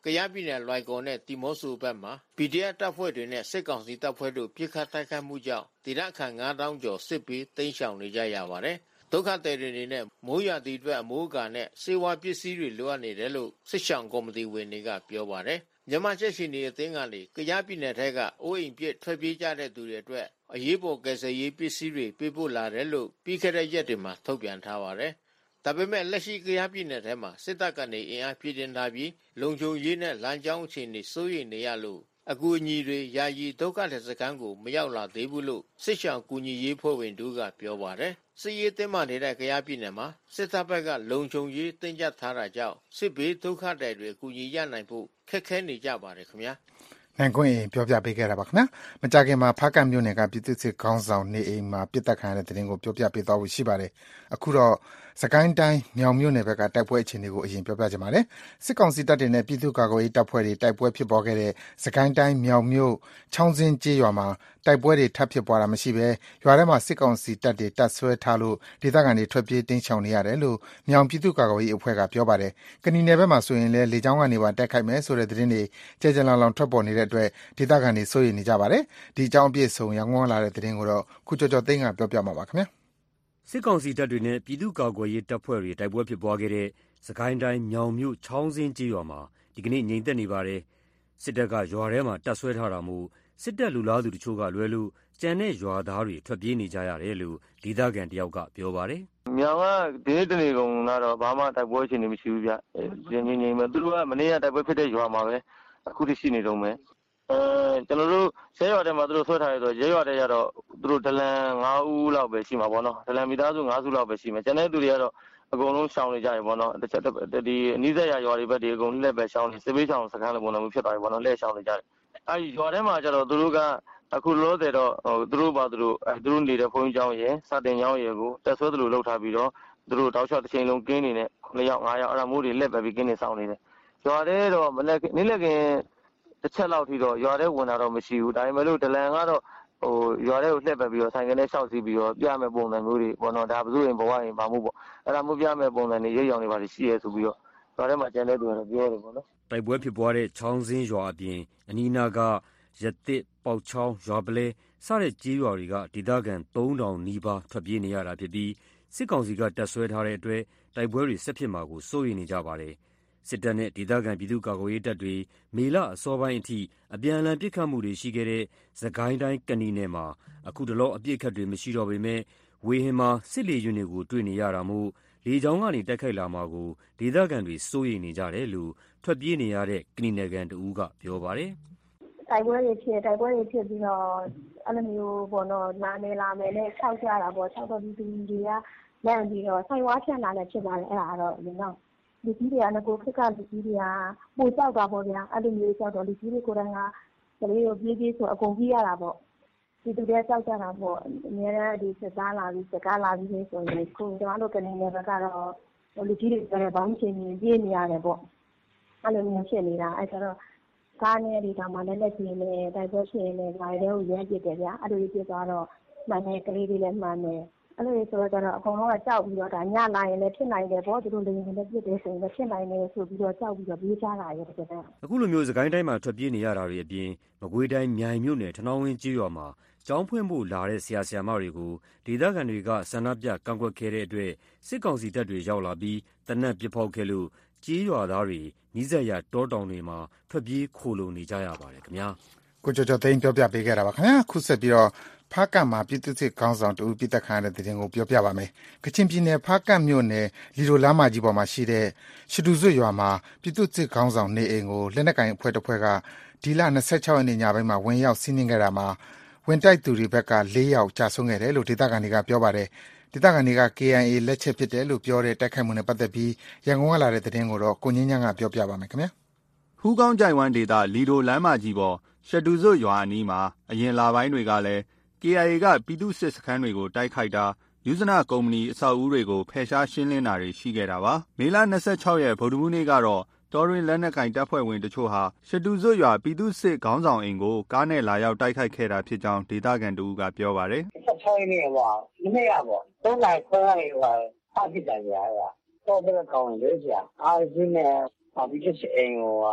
ကယားပြည်နယ်လွိုင်ကော်နဲ့တီမော့ဆိုဘက်မှာ PDF တပ်ဖွဲ့တွေနဲ့စစ်ကောင်စီတပ်ဖွဲ့တို့ပစ်ခတ်တိုက်ခိုက်မှုကြောင့်ဒေသခံ9000ကျော်စစ်ဘေးတိမ်းရှောင်နေကြရပါတယ်။ဒုက္ခသည်တွေအနေနဲ့မိုးရာသီအတွက်အမိုးအကာနဲ့စေဝါပစ္စည်းတွေလိုအပ်နေတယ်လို့စစ်ရှောင်ကော်မတီဝင်တွေကပြောပါတယ်။မြန်မာချက်ရှင်တွေအသင်းကနေကယားပြည်နယ်ထဲကအိုးအိမ်ပြစ်ထွက်ပြေးကြတဲ့သူတွေအတွက်အရေးပေါ်ကယ်ဆယ်ရေးပစ္စည်းတွေပေးပို့လာတယ်လို့ပြီးခဲ့တဲ့ရက်တွေမှာထုတ်ပြန်ထားပါတယ်။ဒါပေမဲ့လက်ရှိကယားပြည်နယ်ထဲမှာစစ်တပ်ကနေအင်အားဖြည့်တင်းထားပြီးလုံခြုံရေးနဲ့လမ်းကြောင်းအခြေအနေစိုးရိမ်နေရလို့အကူအညီတွေယာယီဒုက္ခသည်စခန်းကိုမရောက်လာသေးဘူးလို့စစ်ရှောင်ကူညီရေးဖွဲ့ဝင်တို့ကပြောပါတယ်။စစ်ရေးတင်းမာနေတဲ့ကယားပြည်နယ်မှာစစ်တပ်ဘက်ကလုံခြုံရေးတင်းကျပ်ထားတာကြောင့်စစ်ဘေးဒုက္ခသည်တွေကူညီရနိုင်ဖို့ခက်ခဲနေကြပါတယ်ခင်ဗျာ။နိုင်ခွင့်ပြောပြပေးခဲ့တာပါခင်ဗျာ။မကြခင်မှာဖားကတ်မြို့နယ်ကပြည်သူ့စစ်ခေါင်းဆောင်နေအိမ်မှာပြစ်တက်ခံရတဲ့တဲ့တင်ကိုပြောပြပေးသွားဖို့ရှိပါတယ်။အခုတော့စကိုင်းတိုင်းမြောင်မြို့နယ်ဘက်ကတိုက်ပွဲအခြေအနေကိုအရင်ပြောပြချင်ပါတယ်။စစ်ကောင်စီတပ်တွေနဲ့ပြည်သူ့ကာကွယ်ရေးတပ်ဖွဲ့တွေတိုက်ပွဲဖြစ်ပေါ်ခဲ့တဲ့စကိုင်းတိုင်းမြောင်မြို့ချောင်းစင်းကျေးရွာမှာတိုက်ပွဲတွေထပ်ဖြစ်ပွားတာမရှိဘဲရွာထဲမှာစစ်ကောင်စီတပ်တွေတပ်ဆွဲထားလို့ဒေသခံတွေထွက်ပြေးတင်းရှောင်နေရတယ်လို့မြောင်ပြည်သူ့ကာကွယ်ရေးအဖွဲ့ကပြောပါတယ်။ကဏီနယ်ဘက်မှာဆိုရင်လည်းလေကြောင်းကနေပါတိုက်ခိုက်မယ်ဆိုတဲ့သတင်းတွေကြဲကြလောင်ထွက်ပေါ်နေတဲ့အတွက်ဒေသခံတွေစိုးရိမ်နေကြပါတယ်။ဒီအကြောင်းအပြည့်အစုံရန်ကုန်လာတဲ့သတင်းကိုတော့ခုကျော်ကျော်သိန်းကပြောပြမှာပါခင်ဗျာ။စစ်ကောင်စီတပ်တွေနဲ့ပြည်သူ့ကာကွယ်ရေးတပ်ဖွဲ့တွေတိုက်ပွဲဖြစ်ပွားခဲ့တဲ့စကိုင်းတိုင်းမြောင်မြို့ချောင်းစင်းကျေးရွာမှာဒီကနေ့ငြိမ်သက်နေပါတယ်။စစ်တပ်ကရွာထဲမှာတပ်ဆွဲထားတာမို့စစ်တပ်လူလားသူတချို့ကလွဲလို့ကြံတဲ့ရွာသားတွေထွက်ပြေးနေကြရတယ်လို့ဒေသခံတယောက်ကပြောပါတယ်။မြောင်ကဒီနေ့တနေ့ကုန်တော့ဘာမှတိုက်ပွဲအခြေအနေမရှိဘူးဗျ။ငြိမ်ပဲသူတို့ကမနေ့ကတိုက်ပွဲဖြစ်တဲ့ရွာမှာပဲအခုထိရှိနေတော့မယ်။ကျွန်တော်တို့ရဲရွာထဲမှာသူတို့ဆွဲထားရဆိုရဲရွာထဲကျတော့သူတို့ဒလန်9ဦးလောက်ပဲရှိမှာပေါ့နော်ဒလန်မိသားစု9စုလောက်ပဲရှိမှာကျန်တဲ့သူတွေကတော့အကုန်လုံးရှောင်နေကြရပေါ့နော်ဒီအနီးစပ်ရွာတွေဘက်ဒီအကုန်လက်ပဲရှောင်နေစစ်ပေးရှောင်စခန်းလိုပုံစံမျိုးဖြစ်သွားပြီပေါ့နော်လက်ရှောင်နေကြတယ်အဲဒီရွာထဲမှာကျတော့သူတို့ကအခုလောဆယ်တော့သူတို့ပါသူတို့နေတဲ့ဘုန်းကြီးကျောင်းရယ်စာတင်ကျောင်းရယ်ကိုတက်ဆွဲသူတို့လောက်ထားပြီးတော့သူတို့တောက်လျှောက်တစ်ချိန်လုံးကင်းနေနဲ့9ယောက်5ယောက်အဲ့ဒါမျိုးတွေလက်ပဲပြီးကင်းနေဆောင်နေတယ်ရွာထဲတော့မလက်နေ့လက်ကင်းတစ်ချက်လောက်ထိတော့ရွာထဲဝင်တာတော့မရှိဘူးဒါပေမဲ့လို့ဒလန်ကတော့ရွာထဲကိုလှည့်ပတ်ပြီးတော့ဆိုင်ကနေရှောက်စီးပြီးတော့ပြမဲ့ပုံစံမျိုးတွေပေါ့နော်ဒါဘသူရင်ဘဝရင်ဘာမှုပေါ့အဲ့ဒါမျိုးပြမဲ့ပုံစံတွေရိပ်ရောင်တွေပါရှိရဲဆိုပြီးတော့ရွာထဲမှာကျန်တဲ့သူကတော့ပြောတယ်ပေါ့နော်တိုက်ပွဲဖြစ်ပွားတဲ့ချောင်းစင်းရွာအပြင်အနီးနားကရတစ်ပေါချောင်းရွာပလဲစတဲ့ကျေးရွာတွေကဒေသခံ3000နီးပါးထွက်ပြေးနေရတာဖြစ်ပြီးစစ်ကောင်စီကတပ်ဆွဲထားတဲ့အတွက်တိုက်ပွဲတွေဆက်ဖြစ်မှာကိုစိုးရိမ်နေကြပါတယ်စစ်တပ်နဲ့ဒေသခံပြည်သူ့ကာကွယ်ရေးတပ်တွေမေလအစောပိုင်းအထိအပြန်အလှန်ပစ်ခတ်မှုတွေရှိခဲ့တဲ့စကိုင်းတိုင်းကဏီနယ်မှာအခုတလောအပြစ်ခတ်တွေမရှိတော့ပေမဲ့ဝေဟင်မှာစစ်လေယာဉ်တွေကိုတွေ့နေရတာမို့လေကြောင်းကနေတိုက်ခိုက်လာမှာကိုဒေသခံတွေစိုးရိမ်နေကြတယ်လို့ထွက်ပြေးနေရတဲ့ကဏီနယ်ကန်တဦးကပြောပါတယ်။တိုက်ပွဲတွေဖြစ်ပြီးတော့အဲ့လိုမျိုးပေါ့နော်လာမယ်နဲ့၆ကြတာပေါ့၆တော့ဒီသူတွေကလန့်ပြီးတော့ဆိုင်ဝါဖြန့်လာလည်းဖြစ်ပါတယ်အဲ့ဒါကတော့ဒီတော့လူကြီးတွေကငကိုခက်ကလူကြီးတွေကပိုကြောက်တာပေါ့ဗျာအဲ့လိုမျိုးကြောက်တော့လူကြီးတွေကိုယ်တိုင်ကကလေးကိုပြေးဆိုအကုန်ပြေးရတာပေါ့ဒီသူတွေကြောက်ကြတာပေါ့အများအားဒီစကားလာပြီးဆိုရင်ခုကျွန်တော်တို့ကနေဘက်ကတော့လူကြီးတွေပြောတဲ့ဘောင်းချင်းပြေးနေရတယ်ပေါ့အဲ့လိုမျိုးဖြစ်နေတာအဲ့တော့ကားနဲ့ဒီတောင်မှလည်းလက်ကြီးနဲ့တိုက်ပွဲဖြစ်နေတယ်ဒါတွေကိုရမ်းပစ်တယ်ဗျာအဲ့လိုပြစ်သွားတော့မှန်တယ်ကလေးတွေလည်းမှန်တယ်အဲ့လိုဆိုတော့အကုန်လုံးကကြောက်ပြီးတော့ဒါညလာရင်လည်းဖြစ်နိုင်တယ်ပေါ့သူတို့လည်းပြစ်တယ်ဆိုရင်လည်းဖြစ်နိုင်တယ်ဆိုပြီးတော့ကြောက်ပြီးတော့ပြေးကြတာရဲ့တကယ်တော့အခုလိုမျိုးစကိုင်းတိုင်းမှာထွက်ပြေးနေရတာတွေအပြင်မကွေးတိုင်းမြိုင်မြို့နယ်ထနောင်းဝင်းကျေးရွာမှာကျောင်းဖွင့်ဖို့လာတဲ့ဆရာဆရာမတွေကိုဒေသခံတွေကဆန္ဒပြကန့်ကွက်ခဲ့တဲ့အတွက်စစ်ကောင်စီတပ်တွေရောက်လာပြီးတနက်ပစ်ဖောက်ခဲ့လို့ကျေးရွာသားတွေနီးစပ်ရာတောတောင်တွေမှာထွက်ပြေးခိုလုံနေကြရပါတယ်ခင်ဗျာကိုကျော်ကျော်သိန်းပြောပြပေးခဲ့တာပါခင်ဗျာခုဆက်ပြီးတော့ဖားကတ်မှာပြည်သူ့စစ်ခေါင်းဆောင်တူပြည်သက်ခံရတဲ့တဲ့တင်ကိုပြောပြပါမယ်ကချင်ပြည်နယ်ဖားကတ်မြို့နယ်လီဒိုလမ်းမကြီးပေါ်မှာရှိတဲ့ရှတူစွတ်ရွာမှာပြည်သူ့စစ်ခေါင်းဆောင်နေအိမ်ကိုလက်နက်ကိုင်အဖွဲ့တစ်ဖွဲ့ကဒီလ26ရက်နေ့ညပိုင်းမှာဝင်ရောက်စီးနင်းခဲ့တာမှာဝင်တိုက်သူတွေဘက်က4ယောက်ကြာဆုံးခဲ့တယ်လို့ဒေသခံတွေကပြောပါတယ်ဒေသခံတွေက KIA လက်ချက်ဖြစ်တယ်လို့ပြောတဲ့တိုက်ခိုက်မှုနဲ့ပတ်သက်ပြီးရန်ကုန်ကလာတဲ့သတင်းကိုတော့ကိုငင်းညံ့ကပြောပြပါမယ်ခင်ဗျာဟူးကောင်းကြိုင်ဝမ်ဒေသလီဒိုလမ်းမကြီးပေါ်ရှတူစွတ်ရွာအနီးမှာအရင်လပိုင်းတွေကလည်း KIA ကပြည်သူ့စစ်စခန်းတွေကိုတိုက်ခိုက်တာယူဇနာကုမ္ပဏီအဆောက်အဦတွေကိုဖယ်ရှားရှင်းလင်းတာတွေရှိခဲ့တာပါမေလ26ရက်ဗုဒ္ဓဟူးနေ့ကတော့တော်ရင်လက်နက်ကင်တပ်ဖွဲ့ဝင်တချို့ဟာရှတူစွတ်ရွာပြည်သူ့စစ်ခေါင်းဆောင်အိမ်ကိုကားနဲ့လာရောက်တိုက်ခိုက်ခဲ့တာဖြစ်ကြောင်းဒေသခံတူကပြောပါတယ် 16ရက်နေ့ကမနေ့ကပေါ့3နာရီခွဲကနေဖတ်ပြတယ်ကြာတော့ဘယ်ကောင်းလဲကြာအားကြီးနဲ့ပြည်သူ့စစ်အိမ်ကိုဖ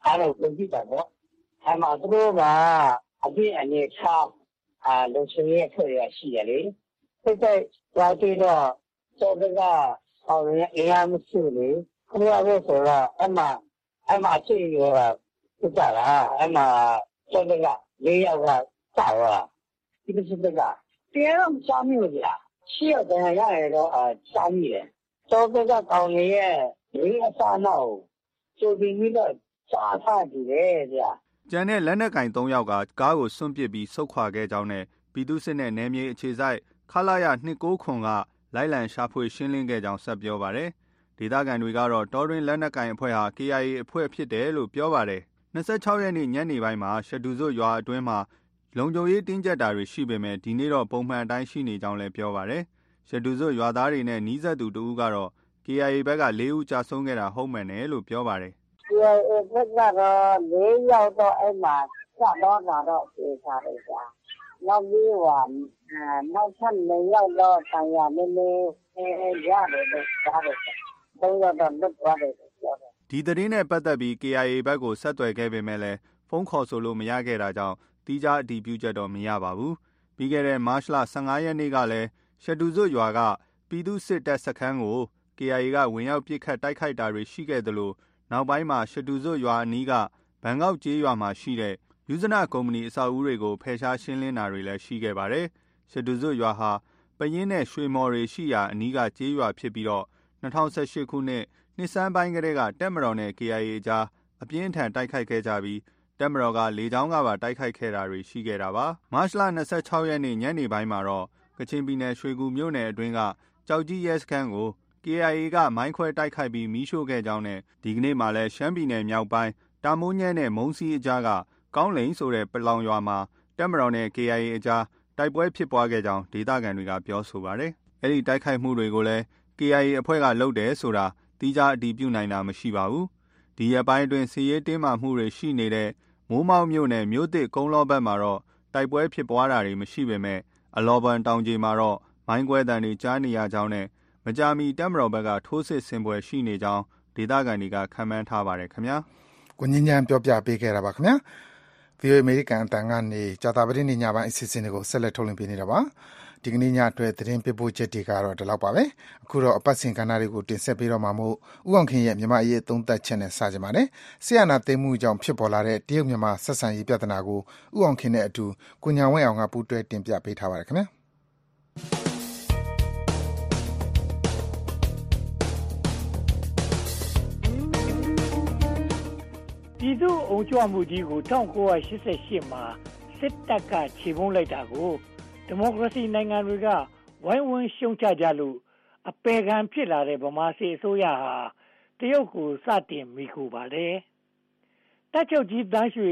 အဲ့လိုလုပ်ကြည့်တာပေါ့အဲ့မှာသူတို့ကအပြည့်အနေချလုံခြုံရေးအဖွဲ့ရရှိတယ်လေစိတ်သက်သွားကြည့်တော့စောကအောင်ရအင်အားမရှိလေခရီးရောက်ဆိုတော့အဲ့မှာကြည့်ရတာပြကြတာအဲ့မှာစောက4ယောက်ကစောက်လာဒီလိုစစ်ကတရားတော့မချမ်းဘူးဗျာရှိရတဲ့ရတယ်တော့ချမ်းနေတယ်စောကကောင်လေးရဲ့ဒီအစားနောက်ကျိုးပြီးတော့စားထားကြည့်တယ်ဗျာကျန်တဲ့လက်နက်ကင်3ယောက်ကကားကိုစွန့်ပစ်ပြီးဆုတ်ခွာခဲ့ကြောင်းနဲ့ပြည်သူ့စစ်နဲ့နယ်မြေအခြေစိုက်ခလာရ269ခွန်ကလိုက်လံရှာဖွေရှင်းလင်းခဲ့ကြောင်းဆက်ပြောပါတယ်။ဒေသခံတွေကတော့တော်တွင်လက်နက်ကင်အဖွဲ့ဟာ KIA အဖွဲ့ဖြစ်တယ်လို့ပြောပါတယ်။26ရက်နေ့ညနေပိုင်းမှာရှဒူဇွတ်ရွာအတွင်းမှာလုံခြုံရေးတင်းကျပ်တာတွေရှိပေမဲ့ဒီနေ့တော့ပုံမှန်အတိုင်းရှိနေကြောင်းလည်းပြောပါတယ်။ရှဒူဇွတ်ရွာသားတွေနဲ့နီးစပ်သူတဦးကတော့ KIA ဘက်က4ဦးကြာဆုံးခဲ့တာဟုတ်မှန်တယ်လို့ပြောပါတယ်။ KIA ဘက်ကတော့4ယောက်တော့အဲ့မှာစတော့တာတော့ပြေးထားတယ်ကြာ။နောက်ပြီးနောက်ထပ်2ယောက်တော့ဆံရနည်းနည်းရတယ်လို့ကြားတယ်။3ယောက်တော့လွတ်သွားတယ်လို့ပြောတယ်။ဒီသတင်းနဲ့ပတ်သက်ပြီး KIA ဘက်ကိုဆက်သွယ်ခဲ့ပေမဲ့လည်းဖုန်းခေါ်ဆိုလို့မရခဲ့တာကြောင့်တိကျအတည်ပြုချက်တော့မရပါဘူး။ပြီးခဲ့တဲ့မတ်လ15ရက်နေ့ကလည်းရှဒူဇွတ်ရွာကပြည်သူ့စစ်တပ်စခန်းကို KIA ကဝင်ရောက်ပစ်ခတ်တိုက်ခိုက်တာတွေရှိခဲ့သလိုနောက်ပိုင်းမှာရှဒူဇွတ်ရွာအနီးကဘန်ကောက်ကျေးရွာမှာရှိတဲ့ယူဇနာကုမ္ပဏီအဆောက်အဦတွေကိုဖယ်ရှားရှင်းလင်းတာတွေလည်းရှိခဲ့ပါတယ်။ရှဒူဇွတ်ရွာဟာပယင်းနဲ့ရွှေမော်တွေရှိရာအနီးကကျေးရွာဖြစ်ပြီးတော့2018ခုနှစ်ဆန်းပိုင်းကတည်းကတပ်မတော်နဲ့ KIA အကြားအပြင်းထန်တိုက်ခိုက်ခဲ့ကြပြီးတပ်မတော်ကလေကြောင်းကပါတိုက်ခိုက်ခဲ့တာတွေရှိခဲ့တာပါ။မတ်လ26ရက်နေ့ညနေပိုင်းမှာတော့ကချင်ပြည်နယ်ရွှေကူမြို့နယ်အတွင်းကကြောက်ကြီးရဲစခန်းကို KIA ကမိုင်းခွဲတိုက်ခိုက်ပြီးမီးရှို့ခဲ့ကြောင်းနဲ့ဒီကနေ့မှလည်းရှမ်းပြည်နယ်မြောက်ပိုင်းတာမိုးညဲနဲ့မုံစီအကြားကကောင်းလိန်ဆိုတဲ့ပလောင်ရွာမှာတပ်မတော်နဲ့ KIA အကြားတိုက်ပွဲဖြစ်ပွားခဲ့ကြောင်းဒေသခံတွေကပြောဆိုပါတယ်။အဲဒီတိုက်ခိုက်မှုတွေကိုလည်း KIA အဖွဲ့ကလုပ်တယ်ဆိုတာတိကျအတည်ပြုနိုင်တာမရှိပါဘူး။ဒီရက်ပိုင်းအတွင်းစစ်ရေးတင်းမာမှုတွေရှိနေတဲ့မိုးမောက်မြို့နယ်မြို့သစ်ကုန်းလောဘက်မှာတော့တိုက်ပွဲဖြစ်ပွားတာတွေမရှိပေမဲ့အလော်ဘန်တောင်ကြီးမှာတော့မိုင်းကွဲတံတွေကြားနေရကြောင်းနဲ့မကြာမီတပ်မတော်ဘက်ကထိုးစစ်ဆင်ပွဲရှိနေကြောင်းဒေသခံတွေကခန့်မှန်းထားပါတယ်ခင်ဗျာ။ကိုငင်းညံပြောပြပေးခဲ့တာပါခင်ဗျာ။ VOA အမေရိကန်အတန်ကနေကြာသပတေးနေ့ညပိုင်းအစီအစဉ်တွေကိုဆက်လက်ထုတ်လွှင့်ပေးနေတာပါ။ဒီကနေ့ညအတွက်သတင်းပေးပို့ချက်တွေကတော့ဒီလောက်ပါပဲ။အခုတော့အပတ်စဉ်ကဏ္ဍတွေကိုတင်ဆက်ပေးတော့မှာမို့ဥအောင်ခင်ရဲ့မြန်မာအရေးသုံးသပ်ချက်နဲ့စကြပါမယ်။ဆီယနာသိမ်းမှုကြောင့်ဖြစ်ပေါ်လာတဲ့တရုတ်မြန်မာဆက်ဆံရေးပြဿနာကိုဥအောင်ခင်နဲ့အတူကိုညာဝဲအောင်ကပူးတွဲတင်ပြပေးထားပါတယ်ခင်ဗျာ။ပြည်သူ့အုံကြွမှုကြီးကို1988မှာစစ်တပ်ကခြေမုံလိုက်တာကိုဒီမိုကရေစီနိုင်ငံတွေကဝိုင်းဝန်းရှုံချကြလို့အပေခံဖြစ်လာတဲ့ဗမာစစ်အစိုးရဟာတရုတ်ကိုစတင်မိခိုပါတယ်။တပ်ချုပ်ကြီးတန်းရွှေ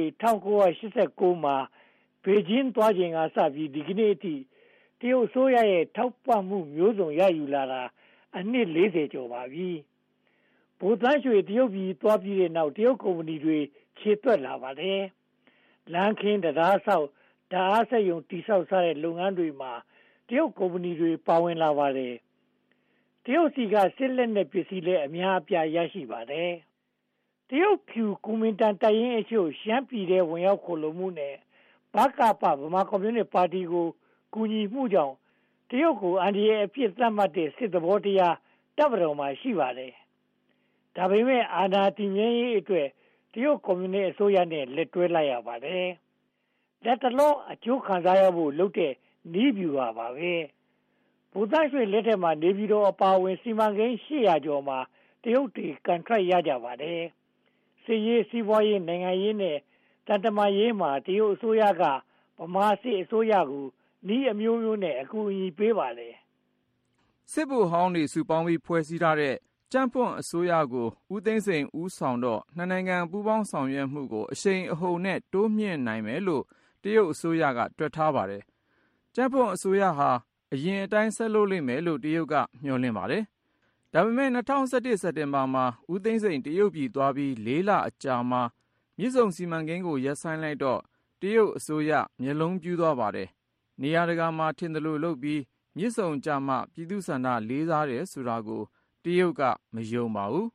1989မှာဘေကျင်းသွားချိန်ကစပြီးဒီကနေ့အထိတရုတ်အစိုးရရဲ့ထောက်ပံ့မှုမျိုးစုံရယူလာတာအနှစ်40ကျော်ပါပြီ။ဗိုလ်တန်းရွှေတရုတ်ပြည်သွားပြီးတဲ့နောက်တရုတ်ကုမ္ပဏီတွေခြေသွက်လာပါတယ်။လမ်းခင်းတရားဆောက်ဓာတ်အားစက်ရုံတိဆောက်စားတဲ့လုပ်ငန်းတွေမှာတရုတ်ကုမ္ပဏီတွေပါဝင်လာပါတယ်။တရုတ်စီကစစ်လက်နက်ပစ္စည်းလည်းအများအပြားရရှိပါတယ်။တရုတ်ဖြူကူမင်တန်တိုက်ရင်အချို့ရှမ်းပြည်ထဲဝင်ရောက်ခိုလုံမှုနဲ့ဗကပဗမာကွန်မြူနစ်ပါတီကိုကူညီမှုကြောင့်တရုတ်ကိုအန်ဒီရဲ့အဖြစ်သတ်မှတ်တဲ့စစ်သဘောတရားတပ်မတော်မှာရှိပါတယ်။ဒါပေမဲ့အာဏာတည်မြဲရေးအတွက်တရုတ်ကွန်မြူနစ်အစိုးရနဲ့လက်တွဲလိုက်ရပါတယ်။လက်တလောအကျိုးခံစားရဖို့လုပ်တဲ့နည်းဗျူဟာပါပဲ။ဗိုလ်သားရွှေလက်ထက်မှာနေပြည်တော်အပါအဝင်စီမံကိန်း800ကျော်မှာတရုတ်တွေကန်ထရိုက်ရကြပါတယ်။စစ်ရေးစီးပွားရေးနိုင်ငံရေးနဲ့တန်တမာရေးမှာတရုတ်အစိုးရကဗမာစစ်အစိုးရကိုနည်းအမျိုးမျိုးနဲ့အကူအညီပေးပါတယ်။စစ်ဗိုလ်ဟောင်းတွေစုပေါင်းပြီးဖွဲ့စည်းထားတဲ့ကြံ့ဖွံ့အစိုးရကိုဦးသိန်းစိန်ဦးဆောင်တော့နှစ်နိုင်ငံပူးပေါင်းဆောင်ရွက်မှုကိုအရှိန်အဟုန်နဲ့တိုးမြှင့်နိုင်မယ်လို့တရုတ်အစိုးရကတွက်ထားပါတယ်။ကြံ့ဖွံ့အစိုးရဟာအရင်အတိုင်းဆက်လုပ်လိမ့်မယ်လို့တရုတ်ကမျှော်လင့်ပါတယ်။ဒါပေမဲ့2011စက်တင်ဘာမှာဦးသိန်းစိန်တရုတ်ပြည်သွားပြီး4 လအကြာမှာမြစ်ဆုံစီမံကိန်းကိုရပ်ဆိုင်းလိုက်တော့တရုတ်အစိုးရမျက်လုံးပြူးသွားပါတယ်။နေရာတကာမှာထင်သလိုလုပ်ပြီးမြစ်ဆုံကြမှပြည်သူ့ဆန္ဒလေးစားတယ်ဆိုတာကိုတရုတ်ကမယုံပါဘူး။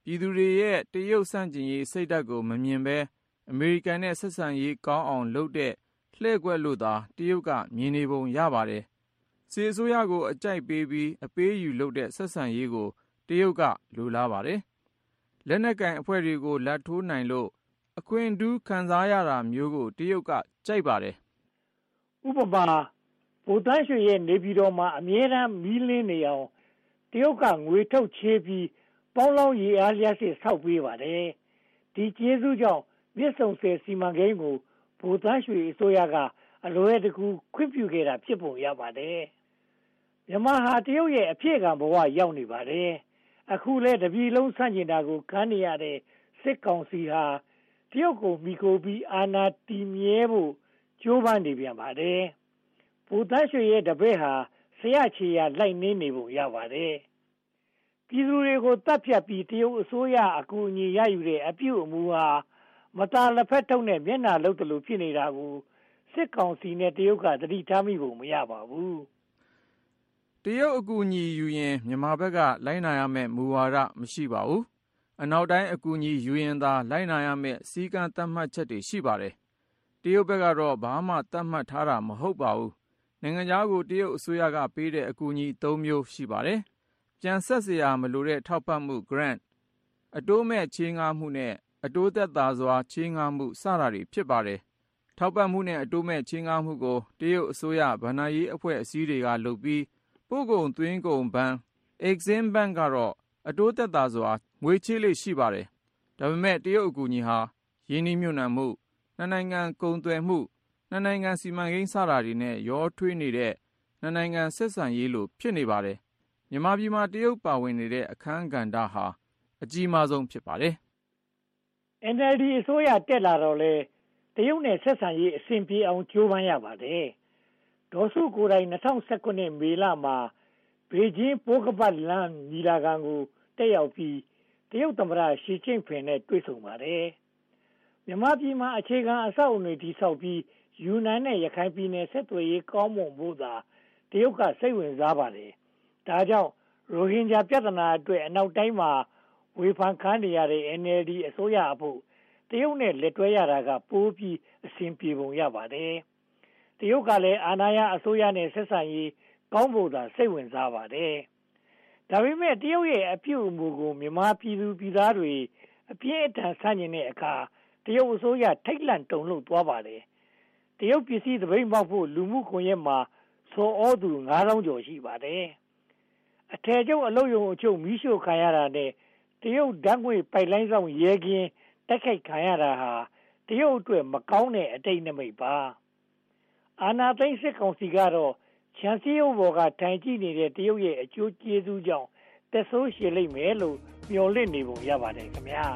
ပြည်သူတွေရဲ့တရုတ်ဆန့်ကျင်ရေးစိတ်ဓာတ်ကိုမမြင်ဘဲအမေရိကန်နဲ့ဆက်ဆံရေးကောင်းအောင်လုပ်တဲ့လှည့်ကွက်လို့သာတရုတ်ကမြင်နေပုံရပါတယ်။စစ်အစိုးရကိုအကြိုက်ပေးပြီးအပေးယူလုပ်တဲ့ဆက်ဆံရေးကိုတရုတ်ကလိုလားပါတယ်။လက်နက်ကင်အဖွဲ့တွေကိုလက်ထိုးနိုင်လို့အခွင့်အထူးခံစားရတာမျိုးကိုတရုတ်ကကြိုက်ပါတယ်။ဥပမာဗိုလ်သန်းရွှေရဲ့နေပြည်တော်မှာအမြဲတမ်းမီးလင်းနေအောင်တရုတ်ကငွေထုတ်ချေးပြီးပေါင်းလောင်းရေအားလျှပ်စစ်ဆောက်ပေးပါတယ်။ဒီကျေးဇူးကြောင့်မြစ်ဆုံဆည်စီမံကိန်းကိုဗိုလ်သန်းရွှေအစိုးရကအလွယ်တကူခွင့်ပြုခဲ့တာဖြစ်ပုံရပါတယ်။မြန်မာဟာတရုတ်ရဲ့အဖြစ်ကံဘဝရောက်နေပါတယ်။အခုလဲတပြည်လုံးဆန့်ကျင်တာကိုခံနေရတဲ့စစ်ကောင်စီဟာတရုတ်ကိုမိခိုပြီးအာဏာတည်မြဲဖို့ကြိုးပမ်းနေပြန်ပါတယ်။ဗိုလ်သန်းရွှေရဲ့တပည့်ဟာဆရာချေရလိုက်နေပုံရပါတယ်။ပြည်သူတွေကိုတပ်ဖြတ်ပြီးတရုတ်အစိုးရအကူအညီရယူတဲ့အပြုအမူဟာမတာလက်ဖက်ထုတ်နဲ့မျက်နှာလှုပ်တယ်လို့ဖြစ်နေတာကိုစစ်ကောင်စီနဲ့တရုတ်ကသတိထားမိပုံမရပါဘူး။တရုတ်အကူအညီယူရင်မြန်မာဘက်ကလိုက်နာရမယ့်မူဝါဒမရှိပါဘူး။အနောက်တိုင်းအကူအညီယူရင်သာလိုက်နာရမယ့်စည်းကမ်းသတ်မှတ်ချက်တွေရှိပါတယ်။တရုတ်ဘက်ကတော့ဘာမှသတ်မှတ်ထားတာမဟုတ်ပါဘူး။နိုင်ငံခြားကိုတရုတ်အစိုးရကပေးတဲ့အကူအညီ၃မျိုးရှိပါတယ်။ပြန်ဆက်စရာမလိုတဲ့ထောက်ပံ့မှု grant အတိုးမဲ့ချေးငှားမှုနဲ့အတိုးသက်သာစွာချေးငှားမှုစတာတွေဖြစ်ပါတယ်။ထောက်ပံ့မှုနဲ့အတိုးမဲ့ချေးငှားမှုကိုတရုတ်အစိုးရဗဏ္ဍာရေးအဖွဲ့အစည်းတွေကလုပ်ပြီးပို့ကုန်သွင်းကုန်ဘဏ် Exim Bank ကတော့အတိုးသက်သာစွာငွေချေးလေ့ရှိပါတယ်။ဒါပေမဲ့တရုတ်အကူအညီဟာရင်းနှီးမြှုပ်နှံမှုနှစ်နိုင်ငံကုန်သွယ်မှုနှစ်နိုင်ငံစီမံကိန်းစတာတွေနဲ့ရောထွေးနေတဲ့နှစ်နိုင်ငံဆက်ဆံရေးလိုဖြစ်နေပါတယ်။မြန်မာပြည်မှာတရုတ်ပါဝင်နေတဲ့အခန်းကဏ္ဍဟာအကြီးမားဆုံးဖြစ်ပါတယ်။ NLD အစိုးရတက်လာတော့လေတရုတ်နဲ့ဆက်ဆံရေးအဆင်ပြေအောင်ကြိုးပမ်းရပါတယ်။ဒေါ်စုကိုယ်တိုင်2019မေလမှာဘေကျင်းပိုးကပတ်လမ်းညီလာခံကိုတက်ရောက်ပြီးတရုတ်သမ္မတရှီကျင့်ဖျင်နဲ့တွေ့ဆုံပါတယ်။မြန်မာပြည်မှာအခြေခံအဆောက်အအုံတွေတည်ဆောက်ပြီးယူနန်နဲ့ရခိုင်ပြည်နယ်ဆက်သွယ်ရေးကောင်းမွန်ဖို့သာတရုတ်ကစိတ်ဝင်စားပါတယ်။ဒါကြောင့်ရိုဟင်ဂျာပြဿနာအတွက်အနောက်တိုင်းမှာဝေဖန်ခံနေရတဲ့ NLD အစိုးရအဖို့တရုတ်နဲ့လက်တွဲရတာကပိုပြီးအဆင်ပြေပုံရပါတယ်။တရုတ်ကလည်းအာဏာရအစိုးရနဲ့ဆက်ဆံရေးကောင်းဖို့သာစိတ်ဝင်စားပါတယ်။ဒါပေမဲ့တရုတ်ရဲ့အပြုအမူကိုမြန်မာပြည်သူပြည်သားတွေအပြည့်အထန်ဆန့်ကျင်တဲ့အခါတရုတ်အစိုးရထိတ်လန့်တုန်လှုပ်သွားပါတယ်။တရုတ်ပစ္စည်းသပိတ်မှောက်ဖို့လူမှုကွန်ရက်မှာဆော်ဩသူ9000ကျော်ရှိပါတယ်။အထည်ချုပ်အလုပ်ရုံအချို့မီးရှို့ခံရတာနဲ့တရုတ်ဓာတ်ငွေပိုက်လိုင်းဆောင်ရဲကင်းတိုက်ခိုက်ခံရတာဟာတရုတ်အတွက်မကောင်းတဲ့အတိတ်နမိတ်ပါအာဏာသိမ်းစစ်ကောင်စီကတော့ချန်စီယိုဘော်ကထိုင်ကြည့်နေတဲ့တရုတ်ရဲ့အကျိုးကျေးဇူးကြောင့်သက်ဆိုးရှည်လိမ့်မယ်လို့မျှော်လင့်နေပုံရပါတယ်ခင်ဗျာ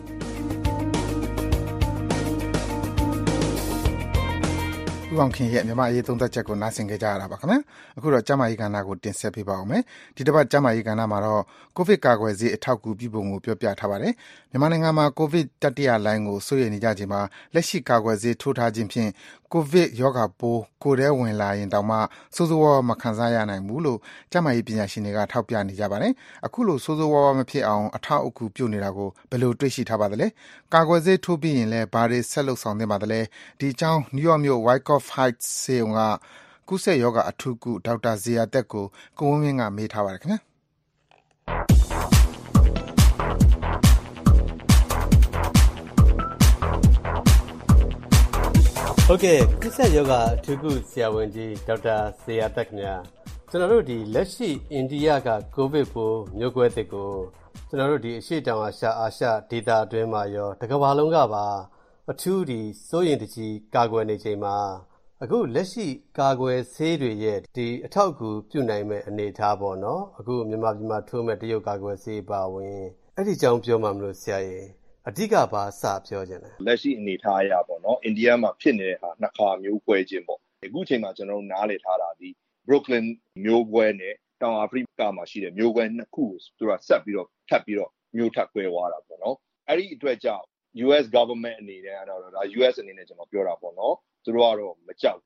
ဦးအောင်ခင်ရဲ့မြန်မာရေးသုံးသပ်ချက်ကိုနားဆင်ကြကြရတာပါခင်ဗျာအခုတော့ကျမကြီးကဏ္ဍကိုတင်ဆက်ပေးပါအောင်မယ်ဒီတစ်ပတ်ကျမကြီးကဏ္ဍမှာတော့ကိုဗစ်ကာကွယ်ဆေးအထောက်အကူပြုပုံကိုပြောပြထားပါတယ်မြန်မာနိုင်ငံမှာကိုဗစ်တတိယလှိုင်းကိုစိုးရိမ်နေကြချိန်မှာလက်ရှိကာကွယ်ဆေးထိုးထားခြင်းဖြင့်ကိုဗစ်ရောဂါပိုးကိုယ်ထဲဝင်လာရင်တောင်မှစိုးစိုးဝါးဝါမခံစားရနိုင်ဘူးလို့ကျမကြီးပညာရှင်တွေကထောက်ပြနေကြပါတယ်အခုလိုစိုးစိုးဝါးဝါမဖြစ်အောင်အထောက်အကူပြုနေတာကိုဘယ်လိုတွေ့ရှိထားပါသလဲကာကွယ်ဆေးထိုးပြီးရင်လည်းဘာတွေဆက်လုပ်ဆောင်သင့်ပါသလဲဒီအကြောင်းနယူးယောက်မြို့ Wyckoff Heights ဆေးရုံကကုသရောဂါအထူးကုဒေါက်တာဇေယျာသက်ကိုကိုဝင်းဝင်းကမေးထားပါတယ်ခင်ဗျာဟုတ်ကဲ့ကုသရောဂါအထူးကုဆရာဝန်ကြီးဒေါက်တာဇေယျာသက်ခင်ဗျာကျွန်တော်တို့ဒီလက်ရှိအိန္ဒိယကကိုဗစ်ပိုးမျိုးကွဲသစ်ကိုကျွန်တော်တို့ဒီအရှေ့တောင်အာရှဒေသအတွင်းမှာရောတစ်ကမ္ဘာလုံးကပါအထူးဒီစိုးရိမ်တကြီးကာကွယ်နေချိန်မှာအခုလက်ရှိကာကွယ်ဆေးတွေရဲ့ဒီအထောက်အကူပြုနိုင်မဲ့အနေအထားပေါ့နော်အခုမြန်မာပြည်မှာထိုးမဲ့တရုတ်ကာကွယ်ဆေးပါဝင်အဲ့ဒီကြောင်းပြောမှမလို့ဆရာရေအဓိကဘာစပြောချင်တယ်လက်ရှိအနေအထားအရပေါ့နော်အိန္ဒိယမှာဖြစ်နေတဲ့ဟာနှစ်ခါမျိုးကွဲခြင်းပေါ့အခုချိန်မှာကျွန်တော်တို့နားလည်ထားတာဒီ Brooklyn မျိုးကွဲနဲ့တောင်အာဖရိကမှာရှိတဲ့မျိုးကွဲနှစ်ခုကိုသူကဆက်ပြီးတော့ထပ်ပြီးတော့မျိုးထပ်ကွဲသွားတာပေါ့နော်အဲ့ဒီအတွက်ကြောင့် US government အနေနဲ့ကတော့ဒါ US အနေနဲ့ကျွန်တော်ပြောတာပေါ့နော်သူတို့ကတော့မကြောက်ဘူး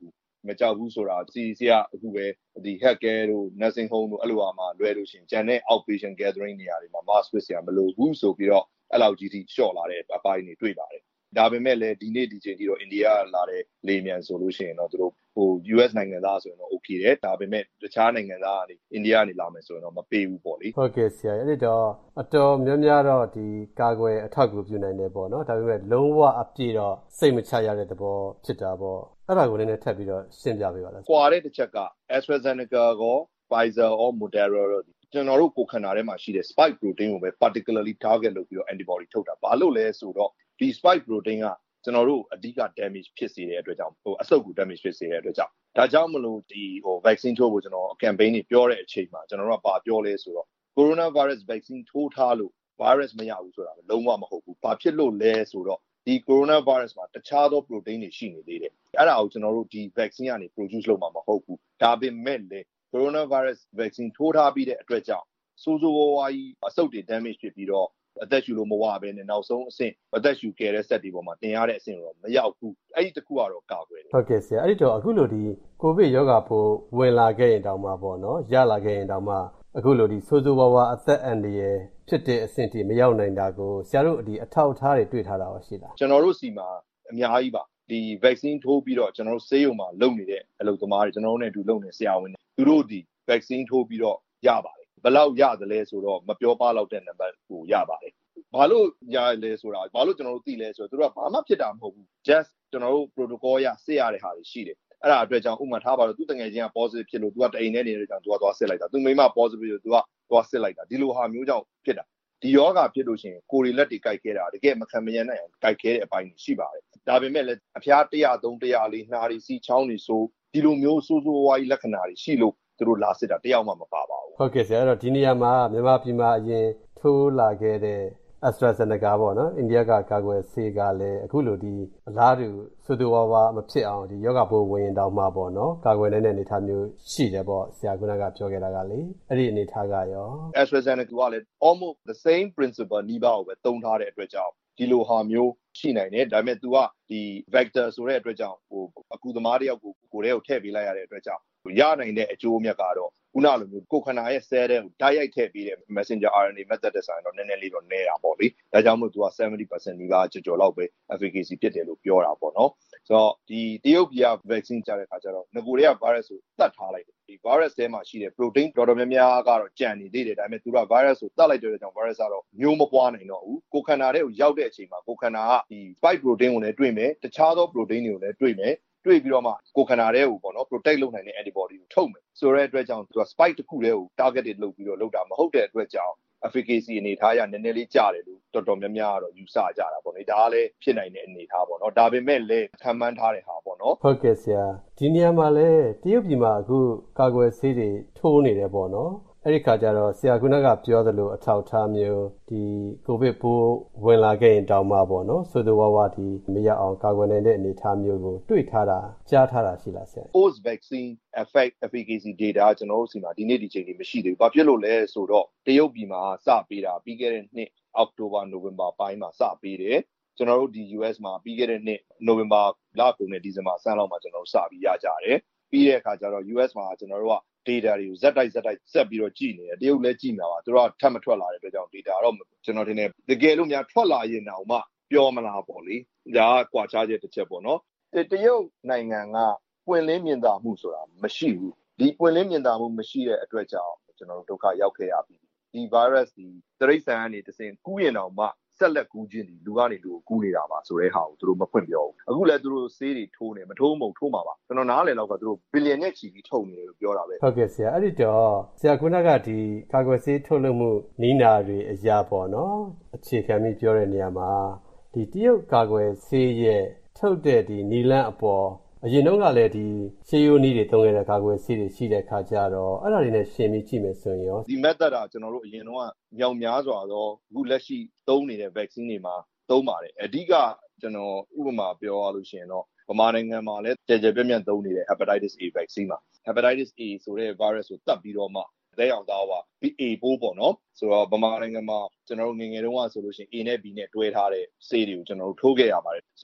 မကြောက်ဘူးဆိုတာ CDC ကအခုပဲဒီ healthcare တို့ nursing home တို့အဲ့လိုမှာလွယ်လို့ရှိရင်ကျန်တဲ့ outpatient gathering နေရာတွေမှာ mask ဝတ်စရာမလိုဘူးဆိုပြီးတော့အဲ့လောက်ကြီးထိလျှော့လာတဲ့အပိုင်းတွေတွေ့ပါတယ်ဒါပေမဲ့လည်းဒီနေ့ဒီချိန်ထိတော့အိန္ဒိယလာတဲ့လေမြန်ဆိုလို့ရှိရင်တော့သူတို့US နိုင်ငံသားဆိုရင်တော့ okay တယ်ဒါပေမဲ့တခြားနိုင်ငံသားကနေအိန္ဒိယကနေလာမယ်ဆိုရင်တော့မပေးဘူးပေါ့လေဟုတ်ကဲ့ဆရာအဲ့တော့အတော်များများတော့ဒီကာကွယ်အထောက်အကူပြုနိုင်တယ်ပေါ့နော်ဒါပေမဲ့လုံးဝအပြည့်တော့စိတ်မချရတဲ့သဘောဖြစ်တာပေါ့အဲ့ဒါကိုလည်းထပ်ပြီးတော့ရှင်းပြပေးပါလားကွာတဲ့တစ်ချက်က AstraZeneca ကော Pfizer or Moderna တို့ကျွန်တော်တို့ကိုခန္ဓာထဲမှာရှိတဲ့ spike protein ကိုပဲ particularly target လုပ်ပြီးတော့ antibody ထုတ်တာဘာလို့လဲဆိုတော့ဒီ spike protein ကကျွန်တော်တို့အဓိက damage ဖြစ်စေတဲ့အတွက်ကြောင့်အဆုတ်ကို damage ဖြစ်စေတဲ့အတွက်ကြောင့်ဒါကြောင့်မလို့ဒီvaccine ထိုးဖို့ကျွန်တော် campaign တွေပြောတဲ့အချိန်မှာကျွန်တော်တို့ကပြောလဲဆိုတော့ coronavirus vaccine ထိုးထားလို့ virus မရဘူးဆိုတာလုံးဝမဟုတ်ဘူးဘာဖြစ်လို့လဲဆိုတော့ဒီ coronavirus မှာတခြားသော protein တွေရှိနေသေးတယ်အဲ့ဒါကိုကျွန်တော်တို့ဒီ vaccine ကနေ produce လုပ်မှာမဟုတ်ဘူးဒါပေမဲ့လည်း coronavirus vaccine ထိုးထားပြီးတဲ့အတွက်ကြောင့်စိုးစိုးဝါးဝါးကြီးအဆုတ်တွေ damage ဖြစ်ပြီးတော့အသက်ရှူလို့မဝဘဲနဲ့နောက်ဆုံးအဆင့်အသက်ရှူခဲ့တဲ့စက်တွေပေါ်မှာတင်ရတဲ့အဆင့်တော့မရောက်ဘူးအဲ့ဒီတခုကတော့ကာကွယ်တယ်ဟုတ်ကဲ့ဆရာအဲ့ဒီတော့အခုလိုဒီကိုဗစ်ရောဂါပိုးဝင်လာခဲ့ရင်တောင်မှပေါ့နော်ရလာခဲ့ရင်တောင်မှအခုလိုဒီဆိုးဆိုးဝါးဝါးအသက်အန္တရာယ်ဖြစ်တဲ့အဆင့်ထိမရောက်နိုင်တာကိုဆရာတို့ဒီအထောက်အထားတွေတွေ့ထားတာရှိလားကျွန်တော်တို့စီမှာအများကြီးပါဒီ vaccine ထိုးပြီးတော့ကျွန်တော်တို့ဆေးရုံမှာလုပ်နေတဲ့အလုပ်သမားတွေကျွန်တော်တို့နဲ့အတူလုပ်နေဆရာဝန်တွေသူတို့ဒီ vaccine ထိုးပြီးတော့ရပါတယ်ဘယ်လောက်ရသလဲဆိုတော့မပြောပါတော့တဲ့နံပါတ်ကိုရပါတယ်ဘာလို့ရလဲဆိုတာဘာလို့ကျွန်တော်တို့သိလဲဆိုတော့သူတို့ကဘာမှဖြစ်တာမဟုတ်ဘူး just ကျွန်တော်တို့ protocol ရစစ်ရတဲ့ဟာတွေရှိတယ်အဲ့ဒါအတွက်ကြောင့်ဥပမာထားပါတော့သူတငယ်ချင်းက positive ဖြစ်လို့သူကတအိမ်နဲ့နေတဲ့ကြောင့်သူကသွားစစ်လိုက်တာသူမိမ positive ဖြစ်လို့သူကသွားစစ်လိုက်တာဒီလိုဟာမျိုးကြောင့်ဖြစ်တာဒီယောဂဖြစ်လို့ရှိရင်ကိုယ်တွေလက်တွေကြိုက်ခဲတာတကယ်မခံမရနိုင်အောင်ကြိုက်ခဲတဲ့အပိုင်းရှိပါတယ်ဒါပေမဲ့လည်းအဖျား103 104နှာရီစီချောင်းတွေဆိုဒီလိုမျိုးစိုးစိုးဝါးကြီးလက္ခဏာတွေရှိလို့သူတို့လာစစ်တာတယောက်မှမပါပါဘူးဟုတ်ကဲ့ဆရာအဲ့တော့ဒီနေရာမှာမြန်မာပြည်မှာအရင်ထိုးလာခဲ့တဲ့ AstraZeneca ပေါ့နော်အိန္ဒိယကကာကွယ်ဆေးကလည်းအခုလိုဒီအလားတူဆိုးဆိုးဝါးဝါးမဖြစ်အောင်ဒီယောဂပိုးဝင်တောင်မှပေါ့နော်ကာကွယ်နေတဲ့အနေအထားမျိုးရှိတယ်ပေါ့ဆရာကပြောခဲ့တာကလေအဲ့ဒီအနေအထားကရော AstraZeneca ကလည်း almost the same principle နီးပါးကိုပဲသုံးထားတဲ့အတွက်ကြောင့်ဒီလိုဟာမျိုးရှိနိုင်တယ်ဒါပေမဲ့ तू ကဒီ vector ဆိုတဲ့အတွက်ကြောင့်အကူသမားတယောက်ကိုကိုယ်ထဲကိုထည့်ပေးလိုက်ရတဲ့အတွက်ကြောင့်ရနိုင်တဲ့အကျိုးအမြတ်ကတော့ခုနလိုမျိုးကိုယ်ခန္ဓာရဲ့ cell တဲ့ကိုတိုက်ရိုက်ထည့်ပေးတဲ့ messenger RNA method တဲ့ဆိုင်တော့နည်းနည်းလေးတော့နဲတာပေါ့လေဒါကြောင့်မို့ तू က 70% နီးပါးကြော်လောက်ပဲ efficacy ဖြစ်တယ်လို့ပြောတာပေါ့နော်ဆိုတော့ဒီတရုတ်ပြည်က vaccine ကြတဲ့ခါကျတော့ငကိုတွေက virus ကိုတတ်ထားလိုက်တယ်ဒီ virus ထဲမှာရှိတဲ့ protein တော်တော်များများကတော့ကြံနေသေးတယ်ဒါပေမဲ့ तू က virus ကိုတတ်လိုက်တဲ့ကြောင့် virus ကတော့မျိုးမပွားနိုင်တော့ဘူးကိုယ်ခန္ဓာထဲကိုရောက်တဲ့အချိန်မှာကိုယ်ခန္ဓာကဒီ spike protein ကိုလည်းတွေ့မယ်တခြားသော protein တွေကိုလည်းတွေ့မယ်တွေ့ပြီးတော့မှကိုယ်ခန္ဓာထဲကိုပေါ့နော် protect လုပ်နိုင်တဲ့ antibody ကိုထုတ်မယ်ဆိုတဲ့အတွက်ကြောင့် तू က spike တစ်ခုတည်းကို targeted လုပ်ပြီးတော့လုပ်တာမဟုတ်တဲ့အတွက်ကြောင့် efficacy အနေထားရနည်းနည်းလေးကျတယ်လို့တော်တော်များများကတော့ယူဆကြတာပေါ့လေဒါကလည်းဖြစ်နိုင်တဲ့အနေထားပေါ့နော်ဒါပေမဲ့လည်းခံမှန်းထားတဲ့ဟာပေါ့နော်ဟုတ်ကဲ့ဆရာဒီနေရာမှာလည်းတရုတ်ပြည်မှာအခုကာကွယ်ဆေးတွေထိုးနေတယ်ပေါ့နော်အဲ့ဒီခါကျတော့ဆရာကပြောသလိုအထောက်ထားမျိုးဒီကိုဗစ်ပိုးဝင်လာခဲ့ရင်တောင်မှပေါ့နော်ဆိုတော့ဝါဒီမရအောင်ကာကွယ်နိုင်တဲ့အနေအထားမျိုးကိုတွေ့ထားတာကြားထားတာရှိလားဆရာ post vaccine effect efficacy data ကျွန်တော်တို့စီမှာဒီနေ့ဒီချိန်လေးမရှိသေးဘူးဘာဖြစ်လို့လဲဆိုတော့တရုတ်ပြည်မှာစပေးတာပြီးခဲ့တဲ့နှစ်အောက်တိုဘာနိုဝင်ဘာပိုင်းမှာစပေးတယ်ကျွန်တော်တို့ဒီ US မှာပြီးခဲ့တဲ့နှစ်နိုဝင်ဘာလကုန်နဲ့ဒီဇင်ဘာဆန်းလောက်မှာကျွန်တော်တို့စပြီးရကြတယ်ပြီးတဲ့အခါကျတော့ US မှာကျွန်တော်တို့ကdata တွေကိုဇက်တိုက်ဆက်ပြီးတော့ကြည့်နေတယ်တရုတ်လည်းကြည့်မှာပါသူတို့ကထပ်မထွက်လာတဲ့အတွက်ကြောင့် data တော့ကျွန်တော်ထင်တယ်တကယ်လို့များထွက်လာရင်တော့မှပြောမလားပေါ့လေဒါကကွာခြားချက်တစ်ချက်ပေါ့နော်တရုတ်နိုင်ငံကပွင့်လင်းမြင်သာမှုဆိုတာမရှိဘူးဒီပွင့်လင်းမြင်သာမှုမရှိတဲ့အတွက်ကြောင့်ကျွန်တော်တို့ဒုက္ခရောက်ခဲ့ရပြီဒီ virus ဒီတရိတ်ဆန်ကနေတစင်ကူးရင်တော့မှဆက်လက်ကူးခြင်းဒီလူကနေလူကိုကူးနေတာပါဆိုတဲ့ဟာကိုသူတို့မဖွင့်ပြောဘူးအခုလည်းသူတို့ဆေးတွေထိုးနေမထိုးမုံထိုးမှာပါကျွန်တော်နားလည်တော့ကသူတို့ဘီလီယံနဲ့ချီပြီးထုတ်နေတယ်လို့ပြောတာပဲဟုတ်ကဲ့ဆရာအဲ့ဒီတော့ဆရာကဒီကာကွယ်ဆေးထုတ်လုပ်မှုနီးနာတွေအရာပေါ့နော်အခြေခံပြီးပြောတဲ့နေရာမှာဒီတရုတ်ကာကွယ်ဆေးရဲ့ထုတ်တဲ့ဒီနီလန်းအပေါ်အရင်တော့ကလည်းဒီရှေးရိုးနီးတွေသုံးခဲ့တဲ့ကာကွယ်ဆေးတွေရှိတဲ့ခါကျတော့အဲ့ဒါတွေနဲ့ရှင်းပြီးကြည့်မယ်ဆိုရင်ရောဒီ method ကကျွန်တော်တို့အရင်တော့မြောင်များစွာသောအခုလက်ရှိသုံးနေတဲ့ vaccine တွေမှာသုံးပါတယ်အဓိကကျွန်တော်ဥပမာပြောရလို့ရှိရင်တော့ဗမာနိုင်ငံမှာလည်းကြကြပြန့်ပြန့်သုံးနေတဲ့ hepatitis A vaccine မှာ hepatitis A ဆိုတဲ့ virus ကိုတတ်ပြီးတော့မှသက်ရောက်သားပါပြီး A ပိုးပေါ့နော်ဆိုတော့ဗမာနိုင်ငံမှာကျွန်တော်တို့ငယ်ငယ်တုန်းကဆိုလို့ရှိရင် A နဲ့ B နဲ့တွဲထားတဲ့ဆေးတွေကိုကျွန်တော်တို့ထိုးခဲ့ရပါတယ်ဆိုတော့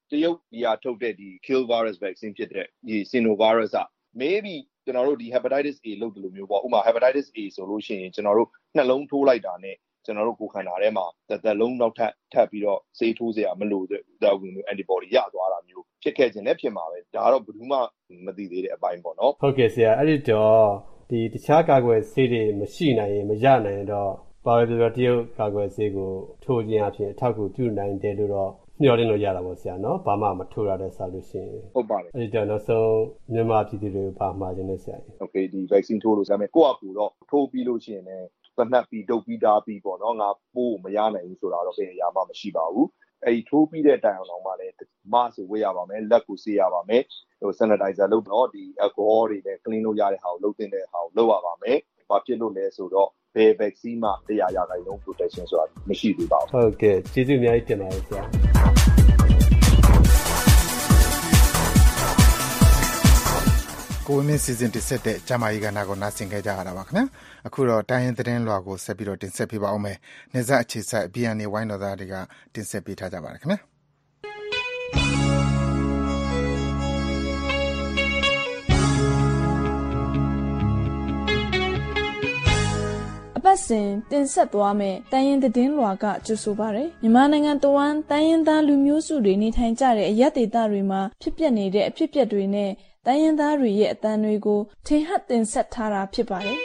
တရုတ်ပြည်ကထုတ်တဲ့ဒီ kill virus vaccine ဖြစ်တဲ့ဒီ Sinovirus က maybe ကျွန်တော်တို့ဒီ hepatitis A လို့ဒီလိုမျိုးပေါ့ဥပမာ hepatitis A ဆိုလို့ရှိရင်ကျွန်တော်တို့နှလုံးထိုးလိုက်တာနဲ့ကျွန်တော်တို့ကိုယ်ခန္ဓာထဲမှာတစ်လုံးနောက်ထပ်ပြီးတော့ဆေးထိုးစရာမလိုတဲ့ antibody ရသွားတာမျိုးဖြစ်ခဲ့ခြင်းနဲ့ဖြစ်မှာပဲဒါကတော့ဘယ်သူမှမသိသေးတဲ့အပိုင်းပေါ့နော်ဟုတ်ကဲ့ဆရာအဲ့ဒီတော့ဒီတခြားကာကွယ်ဆေးတွေမရှိနိုင်ရင်မရနိုင်ရင်တော့ဘာပဲပြောတရုတ်ကာကွယ်ဆေးကိုထိုးခြင်းအဖြစ်အထောက်အကူပြုနိုင်တယ်လို့တော့မျှော်လင့်လို့ရတာပေါ့ဆရာနော်ဘာမှမထိုးရတဲ့ဆာလို့ရှိရင်ဟုတ်ပါတယ်အဲ့ဒီတော့နောက်ဆုံးမြန်မာပြည်သူတွေကိုပါမှာခြင်းနဲ့ဆရာโอเคဒီ vaccine ထိုးလို့ဆရာမယ်ကိုယ့်အကူတော့ထိုးပြီးလို့ရှိရင်လည်းသတ်မှတ်ပြီးဒုတ်ပြီးသားပြီးပေါ့နော်ငါပိုးမရနိုင်ဘူးဆိုတာတော့ဘယ်အရာမှမရှိပါဘူးအဲ့ဒီထိုးပြီးတဲ့တိုင်အောင်တော့မှလည်း mask ဝတ်ရပါမယ်လက်ကိုဆေးရပါမယ်sanitizer လုပ်တော့ဒီ alcohol တွေနဲ့ clean လုပ်ရတဲ့ဟာကိုလုပ်တဲ့ဟာကိုလုပ်ရပါမယ်ဘာဖြစ်လို့လဲဆိုတော့ဘယ် vaccine မှ100% protection ဆိုတာမရှိသေးပါဘူးဟုတ်ကဲ့ကျေးဇူးအများကြီးတင်ပါတယ်ဆရာကိုဝင်းမင်းစီစဉ်တင်ဆက်တဲ့ကျမကြီးကဏ္ဍကိုနားဆင်ခဲ့ကြရတာပါခင်ဗျာအခုတော့တိုင်းရင်းသတင်းလွှာကိုဆက်ပြီးတော့တင်ဆက်ပေးပါအောင်မယ်နေဆက်အခြေစိုက် BNN ဝိုင်းတော်သားတွေကတင်ဆက်ပေးထားကြပါတယ်ခင်ဗျာပတ်စဉ်တင်ဆက်သွားမယ်တိုင်းရင်းသတင်းလွှာကကြိုဆိုပါရယ်မြန်မာနိုင်ငံတဝန်းတိုင်းရင်းသားလူမျိုးစုတွေနေထိုင်ကြတဲ့အရပ်ဒေသတွေမှာဖြစ်ပျက်နေတဲ့အဖြစ်အပျက်တွေနဲ့တိုင်းရင်းသားတွေရဲ့အသံတွေကိုထင်ဟပ်တင်ဆက်ထားတာဖြစ်ပါတယ်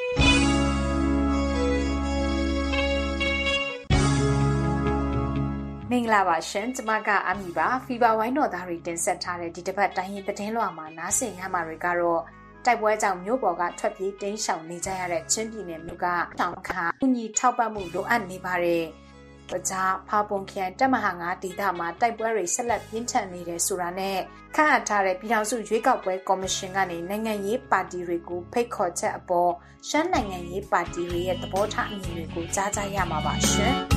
မင်္ဂလာပါရှင်ကျမကအမီပါဖီဘာဝိုင်းတော်သားတွေတင်ဆက်ထားတဲ့ဒီတစ်ပတ်တိုင်းရင်းသတင်းလွှာမှာနားဆင်ရမှာတွေကတော့တိုက်ပွဲကြောင့်မြို့ပေါ်ကထွက်ပြေးတိမ်းရှောင်နေကြရတဲ့ချင်းပြည်နယ်မြို့ကတောင်ခါအညီထောက်ပံ့မှုလိုအပ်နေပါတယ်။ပကြားဖာပုံခရိုင်တပ်မဟာ9ဒေသမှာတိုက်ပွဲတွေဆက်လက်ပြင်းထန်နေတယ်ဆိုတာနဲ့ခန့်အပ်ထားတဲ့ပြည်ထောင်စုရွေးကောက်ပွဲကော်မရှင်ကနေနိုင်ငံရေးပါတီတွေကိုဖိတ်ခေါ်ချက်အပေါ်ရှမ်းနိုင်ငံရေးပါတီတွေရဲ့သဘောထားအမြင်တွေကိုကြားကြရမှာပါရှင်။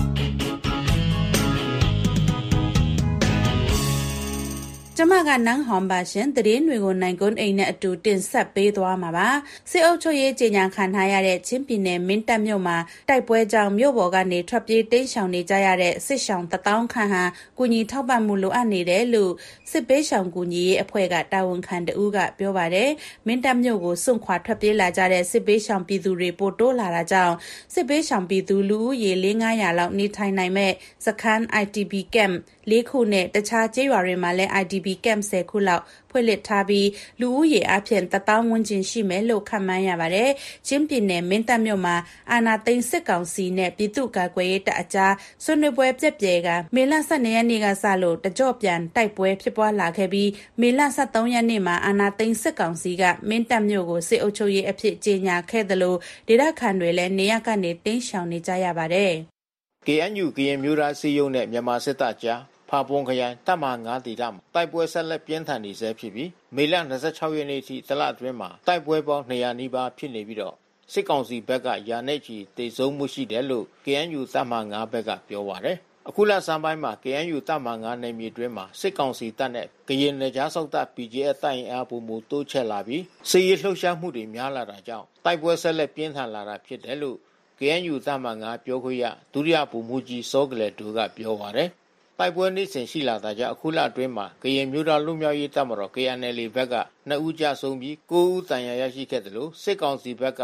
ကျမကနန်းဟွန်ပါရှင်သတင်းတွေကိုနိုင်ကွန်းအိမ်နဲ့အတူတင်ဆက်ပေးသွားမှာပါစစ်အုပ်ချုပ်ရေးကြေညာခံထားရတဲ့ချင်းပြည်နယ်မင်းတပ်မြို့မှာတိုက်ပွဲကြောင့်မြို့ပေါ်ကနေထွက်ပြေးတိမ်းရှောင်နေကြရတဲ့စစ်ရှောင်1000ခန့်ဟာကုညီထောက်ပံ့မှုလိုအပ်နေတယ်လို့စစ်ပေးရှောင်ကုညီရေးအဖွဲ့ကတာဝန်ခံတဦးကပြောပါတယ်မင်းတပ်မြို့ကိုစွန့်ခွာထွက်ပြေးလာကြတဲ့စစ်ပေးရှောင်ပြည်သူတွေပိုတိုးလာတာကြောင့်စစ်ပေးရှောင်ပြည်သူလူဦးရေ400-500လောက်နေထိုင်နိုင်မဲ့စခန်း ITB camp 4ခုနဲ့တခြားကျေးရွာတွေမှာလည်း IDP camp 10ခုလောက်ဖွင့်လှစ်ထားပြီးလူဦးရေအပြင်1000ဝန်းကျင်ရှိမယ်လို့ခန့်မှန်းရပါတယ်။ချင်းပြည်နယ်မင်းတပ်မြို့မှာအာဏာသိမ်းစစ်ကောင်စီနဲ့ပြည်သူ့ကာကွယ်ရေးတပ်အကြားဆွေးနွေးပွဲပြက်ပြဲကမေလ12ရက်နေ့ကစလို့တကြော့ပြန်တိုက်ပွဲဖြစ်ပွားလာခဲ့ပြီးမေလ13ရက်နေ့မှာအာဏာသိမ်းစစ်ကောင်စီကမင်းတပ်မြို့ကိုစစ်အုပ်ချုပ်ရေးအဖြစ်ကြေညာခဲ့သလိုဒေသခံတွေလည်းနေရကနေတိမ်းရှောင်နေကြရပါတယ်။ KNU ကရင်မျိုးသားစည်းရုံးနဲ့မြန်မာစစ်တပ်ကြားဖာပွန်ခရိုင်တပ်မ9ဒေသမှာတိုက်ပွဲဆက်လက်ပြင်းထန်နေဆဲဖြစ်ပြီးမေလ26ရက်နေ့ထိတလအတွင်းမှာတိုက်ပွဲပေါင်း200နီးပါးဖြစ်နေပြီးတော့စစ်ကောင်စီဘက်ကရာနဲ့ချီတေဆုံးမှုရှိတယ်လို့ KNU တပ်မ9ဘက်ကပြောပါတယ်။အခုလဆန်းပိုင်းမှာ KNU တပ်မ9နယ်မြေတွင်းမှာစစ်ကောင်စီတပ်နဲ့ကရင်နယ်ခြားစောင့်တပ် BGF တပ်ရင်အားပုံမူတိုးချက်လာပြီးစစ်ရေးလှုပ်ရှားမှုတွေများလာတာကြောင့်တိုက်ပွဲဆက်လက်ပြင်းထန်လာတာဖြစ်တယ်လို့ KNU တပ်မ9ပြောခွင့်ရဒုတိယဗိုလ်မှူးကြီးစောကလယ်ဒူကပြောပါတယ်။တိုက်ပွဲနေ့စဉ်ရှိလာတာကြောင့်အခုလအတွင်းမှာကရင်မျိုးသားလူမျိုးရေးတပ်မတော် KNLA ဘက်က2ဦးကြဆုံးပြီး9ဦးတန်ရာရရှိခဲ့တယ်လို့စစ်ကောင်စီဘက်က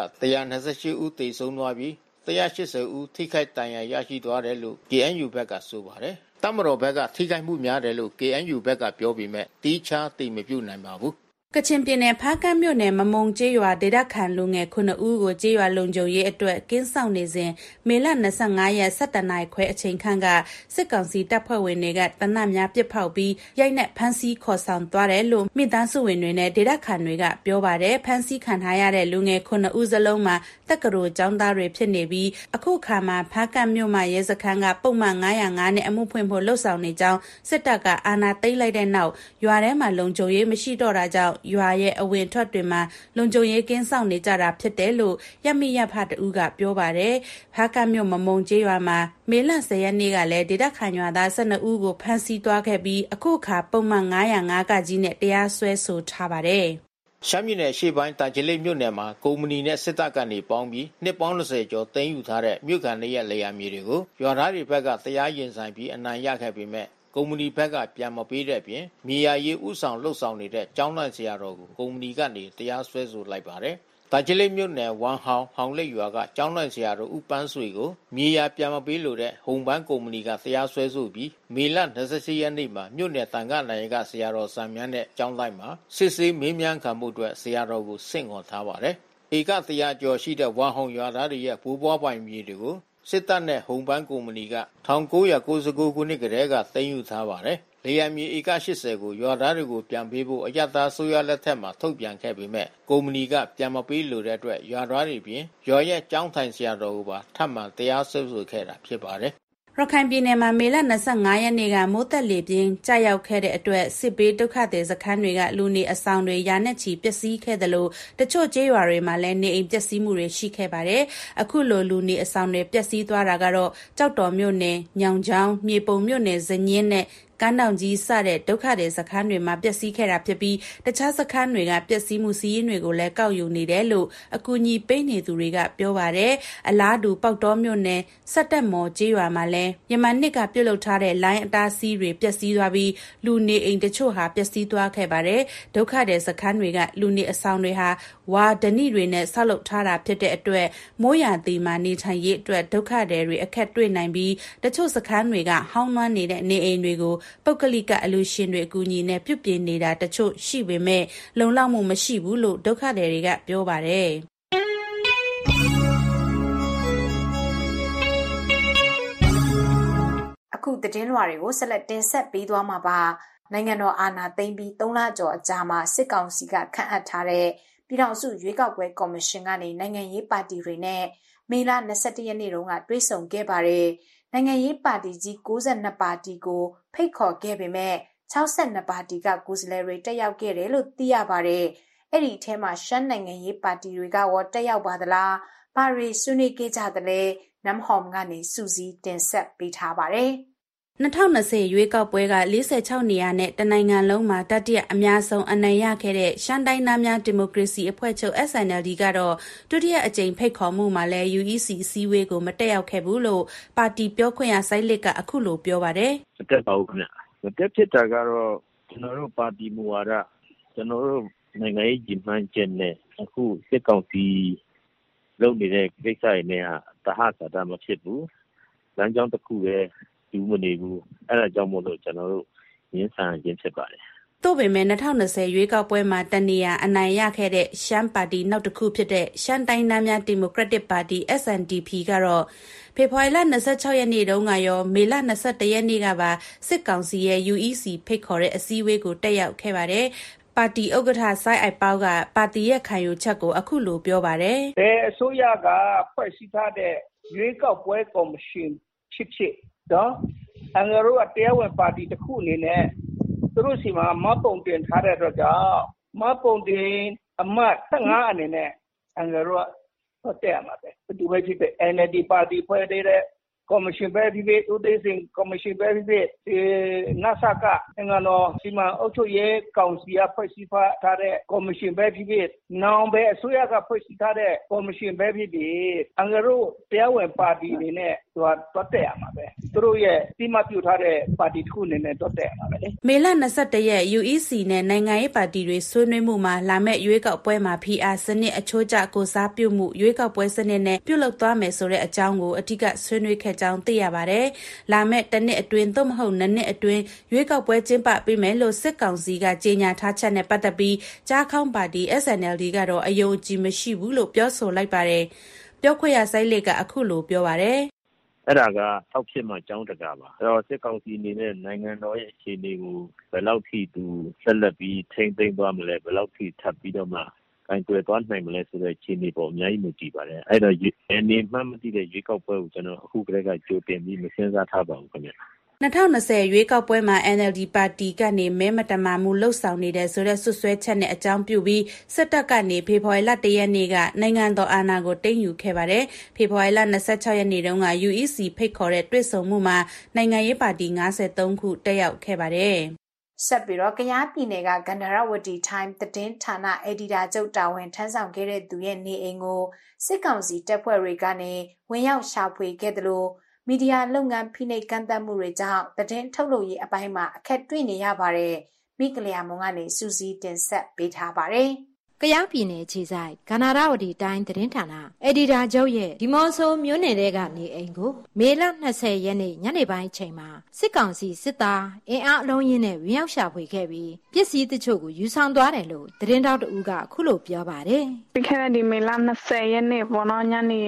128ဦးသေဆုံးသွားပြီး180ဦးထိခိုက်တန်ရာရရှိသွားတယ်လို့ KNU ဘက်ကဆိုပါတယ်။တပ်မတော်ဘက်ကထိခိုက်မှုများတယ်လို့ KNU ဘက်ကပြောပေမဲ့တီးခြားသိမပြုနိုင်ပါဘူး။ကချင်ပြည်နယ်ဖားကန့်မြို့နယ်မမုံကျေးရွာဒေသခံလူငယ်9ဦးကိုကျေးရွာလုံခြုံရေးအတွက်ကင်းဆောင်နေစဉ်မေလ25ရက်17နာရီခွဲအချိန်ခန့်ကစစ်ကောင်စီတပ်ဖွဲ့ဝင်တွေကတနက်များပစ်ဖောက်ပြီးရိုက်နှက်ဖမ်းဆီးခေါ်ဆောင်သွားတယ်လို့မိသားစုဝင်တွေနဲ့ဒေသခံတွေကပြောပါတယ်ဖမ်းဆီးခံထားရတဲ့လူငယ်9ဦးစလုံးမှာတက္ကသိုလ်ကျောင်းသားတွေဖြစ်နေပြီးအခုခါမှာဖားကန့်မြို့မှာရဲစခန်းကပုံမှန်905နဲ့အမှုဖွင့်ဖို့လှုံ့ဆော်နေကြောင်းစစ်တပ်ကအာဏာသိမ်းလိုက်တဲ့နောက်ရွာထဲမှာလုံခြုံရေးမရှိတော့တာကြောင့်ရွာရဲ့အဝင်ထွက်တွေမှာလုံခြုံရေးကင်းဆောင်နေကြတာဖြစ်တယ်လို့ရမိရဖတူကပြောပါတယ်။ဖားကန့်မြို့မမုံကျေးရွာမှာမေလ10ရက်နေ့ကလည်းဒေသခံရွာသား12ဦးကိုဖမ်းဆီးသွားခဲ့ပြီးအခုခါပုံမှန်905ကကြီးနဲ့တရားစွဲဆိုထားပါတယ်။ရှမ်းပြည်နယ်ရှေ့ပိုင်းတာချီလိတ်မြို့နယ်မှာကုမ္ပဏီနဲ့စစ်တပ်ကနေပေါင်းပြီးနှစ်ပေါင်း20ကျော်သိမ်းယူထားတဲ့မြို့ကန်တွေရဲ့လေယာဉ်မြေတွေကိုရွာသားတွေဘက်ကတရားရင်ဆိုင်ပြီးအနိုင်ရခဲ့ပေမဲ့ကုမ္ပဏီဘက်ကပြန်မပေးတဲ့အပြင်မြေယာရေးဥဆောင်လှုပ်ဆောင်နေတဲ့ကျောင်းသားဆရာတော်ကိုကုမ္ပဏီကနေတရားစွဲဆိုလိုက်ပါတယ်။တာချီလိတ်မြို့နယ်ဝမ်ဟောင်လိတ်ရွာကကျောင်းသားဆရာတော်ဦးပန်းဆွေကိုမြေယာပြန်မပေးလို့တဲ့ဟုံပန်းကုမ္ပဏီကတရားစွဲဆိုပြီးမေလ28ရက်နေ့မှာမြို့နယ်တန်ခနိုင်ကဆရာတော်စံမြန်းတဲ့ကျောင်းတိုင်းမှာစစ်ဆေးမေးမြန်းခံမှုအတွက်ဆရာတော်ကိုဆင့်ခေါ်ထားပါတယ်။ဧက100ကျော်ရှိတဲ့ဝမ်ဟောင်ရွာသားတွေရဲ့ဘိုးဘွားပိုင်မြေတွေကိုစစ်တပ်နဲ့ဟုံပန်းကုမ္ပဏီက1999ခုနှစ်ကတည်းကသိမ်းယူထားပါတယ်။လေယာဉ်မြေဧက80ကိုရွာသားတွေကိုပြန်ပေးဖို့အရသာဆိုရလက်ထက်မှာထုတ်ပြန်ခဲ့ပေမဲ့ကုမ္ပဏီကပြန်မပေးလို့တဲ့အတွက်ရွာသားတွေပြင်ရွာရဲ့ကျောင်းထိုင်ဆရာတော်ကိုပါထပ်မံတရားစွဲဆိုခဲ့တာဖြစ်ပါတယ်။ရခိုင်ပြည်နယ်မှာမေလ25ရက်နေ့ကမိုးသက်လေပြင်းကျရောက်ခဲ့တဲ့အတွက်စစ်ဘေးဒုက္ခသည်စခန်းတွေကလူနေအဆောင်တွေရာနဲ့ချီပျက်စီးခဲ့သလိုတချို့ကျေးရွာတွေမှာလည်းနေအိမ်ပျက်စီးမှုတွေရှိခဲ့ပါတယ်။အခုလိုလူနေအဆောင်တွေပျက်စီးသွားတာကတော့ကြောက်တော်မြို့နယ်ညောင်ချောင်းမြေပုံမြို့နယ်ဇညင်းနဲ့ကမ်းတောင်ကြီးစတဲ့ဒုက္ခသည်စခန်းတွေမှာပျက်စီးခဲ့တာဖြစ်ပြီးတခြားစခန်းတွေကပျက်စီးမှုစီးရင်တွေကိုလည်းကောက်ယူနေတယ်လို့အကူအညီပေးနေသူတွေကပြောပါတယ်။အလားတူပေါက်တော်မြို့နယ်စက်တက်မော်ကျေးရွာမှာလည်းမြန်မာနှစ်ကပြုတ်လုထားတဲ့လိုင်းအတားစီးတွေပျက်စီးသွားပြီးလူနေအိမ်တချို့ဟာပျက်စီးသွားခဲ့ပါတယ်။ဒုက္ခသည်စခန်းတွေကလူနေအဆောင်တွေဟာဝါဒဏိတွေနဲ့ဆောက်လုပ်ထားတာဖြစ်တဲ့အတွက်မိုးရာသီမှာနေထိုင်ရေးအတွက်ဒုက္ခသည်တွေအခက်တွေ့နိုင်ပြီးတချို့စခန်းတွေကဟောင်းနွမ်းနေတဲ့နေအိမ်တွေကိုပုဂ္ဂလိကအလူရှင်တွေအကူအညီနဲ့ပြုပြင်နေတာတချို့ရှိပေမဲ့လုံလောက်မှုမရှိဘူးလို့ဒုက္ခသည်တွေကပြောပါတယ်အခုသတင်းလွှာတွေကိုဆက်လက်တင်ဆက်ပေးသွားမှာပါနိုင်ငံတော်အာဏာသိမ်းပြီး3လကျော်အကြာမှာစစ်ကောင်စီကခန့်အပ်ထားတဲ့ပြည်ထောင်စုရွေးကောက်ပွဲကော်မရှင်ကနေနိုင်ငံရေးပါတီတွေနဲ့မေလ21ရက်နေ့တုန်းကတွေ့ဆုံခဲ့ပါတယ်နိုင်ငံရေးပါတီကြီး62ပါတီကိုဖိတ်ခေါ်ခဲ့ပေမဲ့62ပါတီကကိုယ်စားလှယ်တွေတက်ရောက်ခဲ့တယ်လို့သိရပါတယ်။အဲ့ဒီအထဲမှာရှမ်းနိုင်ငံရေးပါတီတွေကရောတက်ရောက်ပါသလား။ဘာတွေဆွေးနွေးခဲ့ကြသလဲ။နမ်ဟောမ်ကနေစူစီတင်ဆက်ပေးထားပါတယ်။ 2020ရွေးကောက်ပွဲက46နေရာနဲ့တနိုင်ငံလုံးမှာတတိယအများဆုံးအနိုင်ရခဲ့တဲ့ရှမ်းတိုင်းသားများဒီမိုကရေစီအဖွဲ့ချုပ် SNLD ကတော့ဒုတိယအကြိမ်ဖိတ်ခေါ်မှုမှာလည်း UEC အစည်းအဝေးကိုမတက်ရောက်ခဲ့ဘူးလို့ပါတီပြောခွင့်ရစိုင်းလစ်ကအခုလိုပြောပါတယ်။မတက်ပါဘူးခင်ဗျ။မတက်ဖြစ်တာကတော့ကျွန်တော်တို့ပါတီမူဝါဒကျွန်တော်တို့နိုင်ငံရေးကြီးမှန်းချက်နဲ့အခုစစ်ကောင်စီလုပ်နေတဲ့ကိစ္စတွေနဲ့တဟဆတာမဖြစ်ဘူး။လမ်းကြောင်းတစ်ခုပဲယူမနေဘူးအဲ့ဒါကြောင့်မို့လို့ကျွန်တော်တို့ရင်းဆန်ခြင်းဖြစ်ပါတယ်သို့ပေမဲ့2020ရွေးကောက်ပွဲမှာတနေရာအနိုင်ရခဲ့တဲ့ရှမ်းပါတီနောက်တစ်ခုဖြစ်တဲ့ရှမ်းတိုင်းသားများဒီမိုကရက်တစ်ပါတီ SNDP ကတော့ဖေဖော်ဝါရီလ26ရက်နေ့တုန်းကရောမေလ21ရက်နေ့ကပါစစ်ကောင်စီရဲ့ UEC ဖိတ်ခေါ်တဲ့အစည်းအဝေးကိုတက်ရောက်ခဲ့ပါတယ်ပါတီဥက္ကဋ္ဌစိုင်းအိုက်ပေါကပါတီရဲ့ခံယူချက်ကိုအခုလိုပြောပါတယ်။အစိုးရကဖွဲ့စည်းထားတဲ့ရွေးကောက်ပွဲကော်မရှင်ဖြစ်တော့အငရောတရားဝင်ပါတီတစ်ခုအနေနဲ့သူတို့စီမှာမပုံတင်ထားတဲ့အတွက်ကြောင့်မပုံတင်အမတ်15အနေနဲ့အငရောဟုတ်တယ်မှာပဲဒီဘက်ဖြစ်တဲ့ NLD ပါတီဖွဲ့တဲ့ကော်မရှင်ပဲဖြစ်ဖြစ်ဦးသိန်းစိန်ကော်မရှင်ပဲဖြစ်ဖြစ်နဆကငါတော့စီမံအုပ်ချုပ်ရေးကောင်စီကဖွဲ့စည်းထားတဲ့ကော်မရှင်ပဲဖြစ်ဖြစ်နောင်ပဲအစိုးရကဖွဲ့စည်းထားတဲ့ကော်မရှင်ပဲဖြစ်ဖြစ်အငရောတရားဝင်ပါတီအနေနဲ့သူကတွတ်တက်ရမှာပဲသူတို့ရဲ့တိမပြုထားတဲ့ပါတီတစ်ခုအနေနဲ့တွတ်တက်ရမှာပဲလေမေလ21ရက် UEC နဲ့နိုင်ငံရေးပါတီတွေဆွေးနွေးမှုမှာလာမယ့်ရွေးကောက်ပွဲမှာ PR စနစ်အချိုးကျကိုစားပြုမှုရွေးကောက်ပွဲစနစ်နဲ့ပြုလုပ်သွားမယ်ဆိုတဲ့အကြောင်းကိုအထူးဆွေးနွေးခဲ့ကြောင်းသိရပါတယ်။လာမယ့်တစ်နှစ်အတွင်းသို့မဟုတ်2နှစ်အတွင်းရွေးကောက်ပွဲကျင်းပပေးမယ်လို့စစ်ကောင်စီကကြေညာထားချက်နဲ့ပတ်သက်ပြီးကြားခေါင်းပါတီ SNLD ကတော့အယုံကြည်မရှိဘူးလို့ပြောဆိုလိုက်ပါတယ်။ပြောခွင့်ရစိုင်းလစ်ကအခုလိုပြောပါတယ်။အဲ့ဒါကထောက်ဖြစ်မှကြောင်းတကာပါ။အဲ့တော့စစ်ကောင်စီအနေနဲ့နိုင်ငံတော်ရဲ့အခြေအနေကိုဘယ်လောက်ထိသူဆက်လက်ပြီးထိန်းသိမ်းသွားမလဲဘယ်လောက်ထိထပ်ပြီးတော့မှကိုင်တွယ်သွားနိုင်မလဲဆိုတဲ့အခြေအနေပေါ်အများကြီးမူတည်ပါတယ်အဲ့တော့အနေမှမသိတဲ့ရွေးကောက်ပွဲကိုကျွန်တော်အခုကတည်းကကြိုတင်ပြီးမစဉ်းစားထားပါဘူးခင်ဗျ 2020ရွေးကောက်ပွဲမှာ NLD ပါတီကနေမဲမတမာမှုလှုပ်ဆောင်နေတဲ့ဆိုတဲ့ဆွဆွဲချက်နဲ့အကြောင်းပြုပြီးစစ်တပ်ကနေဖေဖော်ဝါရီလ1ရက်နေ့ကနိုင်ငံတော်အာဏာကိုသိမ်းယူခဲ့ပါတယ်ဖေဖော်ဝါရီလ26ရက်နေ့တုန်းက UEC ဖိတ်ခေါ်တဲ့တွေ့ဆုံမှုမှာနိုင်ငံရေးပါတီ53ခုတက်ရောက်ခဲ့ပါတယ်ဆက်ပြီးတော့ကယားပြည်နယ်ကဂန္ဓာရဝတီ Time သတင်းဌာနအယ်ဒီတာချုပ်တာဝန်ထမ်းဆောင်ခဲ့တဲ့သူရဲ့နေအိမ်ကိုစစ်ကောင်စီတပ်ဖွဲ့တွေကနေဝင်ရောက်ရှာဖွေခဲ့တယ်လို့မီဒီယာလုပ်ငန်းဖိနှိပ်ကန့်သတ်မှုတွေကြောင့်သတင်းထုတ်လုပ်ရေးအပိုင်းမှာအခက်တွေ့နေရပါတယ်မိကလျာမုံကနေစူးစီးတင်ဆက်ပေးထားပါတယ်ကယားပြည်နယ်ခြေဆိုင်ကန္နာရဝတီတိုင်းသတင်းဌာနအက်ဒီတာချုပ်ရဲ့ဒီမော့ဆိုမြို့နယ်တဲကနေအိမ်ကိုမေလ20ရက်နေ့ညနေပိုင်းအချိန်မှာစစ်ကောင်စီစစ်သားအင်အားအလုံးရင်းနဲ့ဝင်ရောက်ရှာဖွေခဲ့ပြီးပစ္စည်းတချို့ကိုယူဆောင်သွားတယ်လို့သတင်းတောက်တဦးကအခုလိုပြောပါတယ်။ဒီခဲ့တဲ့ဒီမေလ20ရက်နေ့ပေါ်တော့ညနေ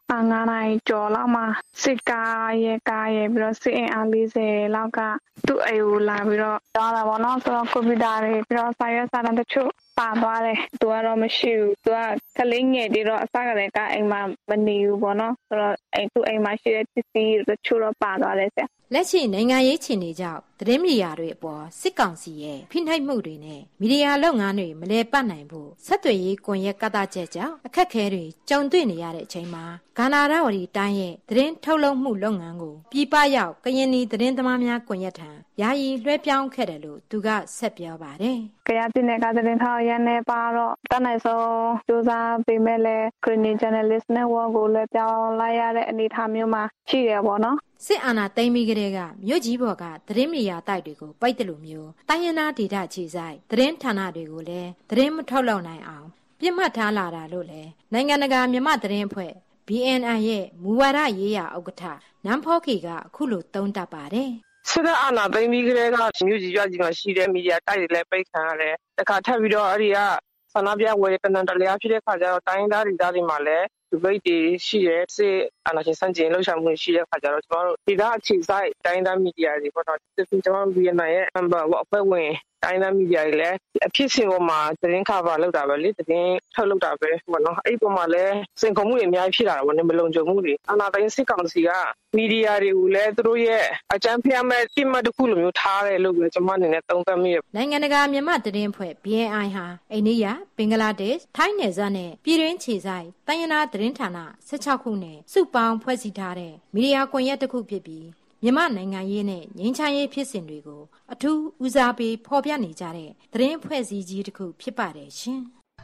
9နာရီကျော်လောက်မှာစစ်ကားရဲ့ပြီးတော့စစ်အင်အား40လောက်ကသူ့အိမ်ကိုလာပြီးတော့တောင်းတာပေါ့နော်ဆိုတော့ကွန်ပျူတာတွေပြီးတော့စာရွက်စာတမ်းတချို့ပါသွားတယ်သူကတော့မရှိဘူးသူကကလေးငယ်တွေတော့အစကတည်းကအိမ်မှာမနေဘူးပေါ့နော်ဆိုတော့သူ့အိမ်မှာရှိတဲ့ပစ္စည်းတချို့တော့ပါသွားတယ်ဆရာလက်ရှိနိုင်ငံရေးခြေနေကြောင့်သတင်းမီဒီယာတွေအပေါ်စစ်ကောင်စီရဲ့ဖိနှိပ်မှုတွေနဲ့မီဒီယာလုပ်ငန်းတွေမလဲပတ်နိုင်ဖို့ဆက်သွယ်ရေးကွန်ရက်ကန့်သတ်ချက်ကြောင့်အခက်အခဲတွေကြုံတွေ့နေရတဲ့အချိန်မှာဂန္ဓာရဝတီတိုင်းရဲ့သတင်းထုတ်လုပ်မှုလုပ်ငန်းကိုပြည်ပရောက်ကရင်နီသတင်းသမားများကွန်ရက်ထံယာယီလွှဲပြောင်းခဲ့တယ်လို့သူကဆက်ပြောပါတယ်။ကယားပြည်နယ်ကသတင်းထောက်ရန်နေပါတော့တနက်ဆုံးစူးစမ်းပေးမဲ့လဲ Green Journalist Network ကိုလွှဲပြောင်းလိုက်ရတဲ့အနေအထားမျိုးမှာရှိတယ်ပေါ့နော်။စစ်အာဏာသိမ်းပြီးကတည်းကမြို့ကြီးဘော်ကသတင်းမီဒီယာတိုက်တွေကိုပိတ်တယ်လို့မျိုးတိုင်းရင်းသားဒေသခြေဆိုင်သတင်းဌာနတွေကိုလည်းသတင်းမထုတ်လုပ်နိုင်အောင်ပြစ်မှတ်ထားလာတာလို့လည်းနိုင်ငံတကာမြန်မာသတင်းအဖွဲ့ BNI ရဲ့မူဝါဒရေးရာဥက္ကဋ္ဌနမ်ဖော်ကီကအခုလိုသုံးသပ်ပါတယ်စစ်တပ်အာဏာသိမ်းပြီးကတည်းကမြို့ကြီးရွာကြီးမှာရှိတဲ့မီဒီယာတိုက်တွေလည်းပိတ်ခံရတယ်။တခါထပ်ပြီးတော့အဲ့ဒီကဆန္ဒပြပွဲတနန်တလျားဖြစ်တဲ့ခါကျတော့တိုင်းသားဒေသတွေမှာလည်းဒီဘိတ်တွေရှိတဲ့စစ်အာဏာရှင်စန့်ကျင်လှုပ်ရှားမှုရှိတဲ့ခါကျတော့ကျွန်တော်တို့ဒေသအခြေစိုက်တိုင်းသားမီဒီယာတွေပေါ့နော်ကျွန်တော်တို့ BNI ရဲ့ member အဖွဲ့ဝင်တိုင်းသားမီဒီယာတွေလည်းအဖြစ်စဉ်ပေါ်မှာသတင်းခါပါလောက်တာပဲလေသတင်းထုတ်လောက်တာပဲပေါ့နော်အဲ့ဒီပေါ်မှာလည်းစင်ကုန်မှုတွေအများကြီးဖြစ်လာတာပေါ့နေမလုံခြုံမှုတွေအာဏာသိမ်းစစ်ကောင်စီကမီဒီယာတွေကိုလည်းသူတို့ရဲ့အကြမ်းဖက်မဲ့တိမတ်တစ်ခုလိုမျိုးထားတယ်လို့ကျွန်မအနေနဲ့သုံးသပ်မိရနိုင်ငံတကာမြန်မာသတင်းဖွဲ့ BNI ဟာအိန္ဒိယဘင်္ဂလားဒေ့ရှ်ထိုင်းနယ်စပ်နဲ့ပြည်တွင်းခြေဆိုင်တိုင်းရင်းသားသတင်းဌာန16ခုနဲ့စုပေါင်းဖွဲ့စည်းထားတဲ့မီဒီယာကွန်ရက်တစ်ခုဖြစ်ပြီးမြန်မာနိုင်ငံရေးနဲ့ငြိမ်းချမ်းရေးဖြစ်စဉ်တွေကိုအထူးဦးစားပေးဖော်ပြနေကြတဲ့သတင်းဖွဲ့စည်းကြီးတစ်ခုဖြစ်ပါတယ်ရှင်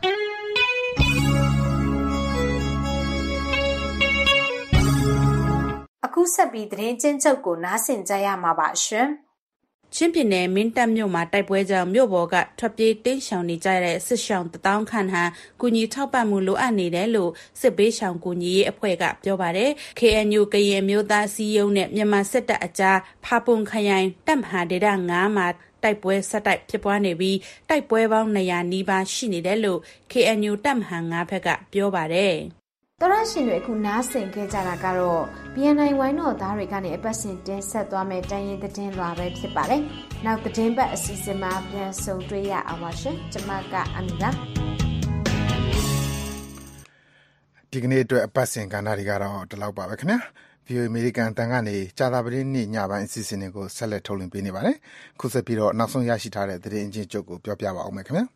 အခုဆက်ပြီးသတင်းချင်းချုပ်ကိုနားဆင်ကြရမှာပါရှင်ချင်းပြည်နယ်မင်းတပ်မြို့မှာတိုက်ပွဲကြောင့်မြို့ပေါ်ကထွက်ပြေးတိမ်းရှောင်နေကြတဲ့စစ်ရှောင်1000ခန့်ဟန်ကူညီထောက်ပံ့မှုလိုအပ်နေတယ်လို့စစ်ဘေးရှောင်ကူညီရေးအဖွဲ့ကပြောပါတယ်။ KNU ကရင်မျိုးသားစီးရုံးနဲ့မြန်မာစစ်တပ်အကြားဖာပွန်ခရိုင်တပ်မဟာဒေသ9မှာတိုက်ပွဲဆက်တိုက်ဖြစ်ပွားနေပြီးတိုက်ပွဲပေါင်း200နီးပါးရှိနေတယ်လို့ KNU တပ်မဟာ9ဘက်ကပြောပါတယ်။တော်ရရှင်တွေအခုနားဆင်ခဲ့ကြတာကတော့ BNI ဝိုင်းတော်သားတွေကနေအပတ်စဉ်တင်ဆက်သွားမယ့်တိုင်းရင်းသတင်းလွှာပဲဖြစ်ပါတယ်။နောက်သတင်းပတ်အစီအစဉ်မှာပြန်ဆုံတွေ့ရအောင်ပါရှင်။ကျွန်မကအမီပါ။ဒီကနေ့အတွက်အပတ်စဉ်ကဏ္ဍတွေကတော့ဒီလောက်ပါပဲခင်ဗျာ။ VOA အမေရိကန်တန်ကနေကြာသပတေးနေ့ညပိုင်းအစီအစဉ်တွေကိုဆက်လက်ထုတ်လွှင့်ပေးနေပါတယ်။ခုဆက်ပြီးတော့နောက်ဆုံးရရှိထားတဲ့သတင်းအချင်းချုပ်ကိုပြောပြပါအောင်မယ်ခင်ဗျာ။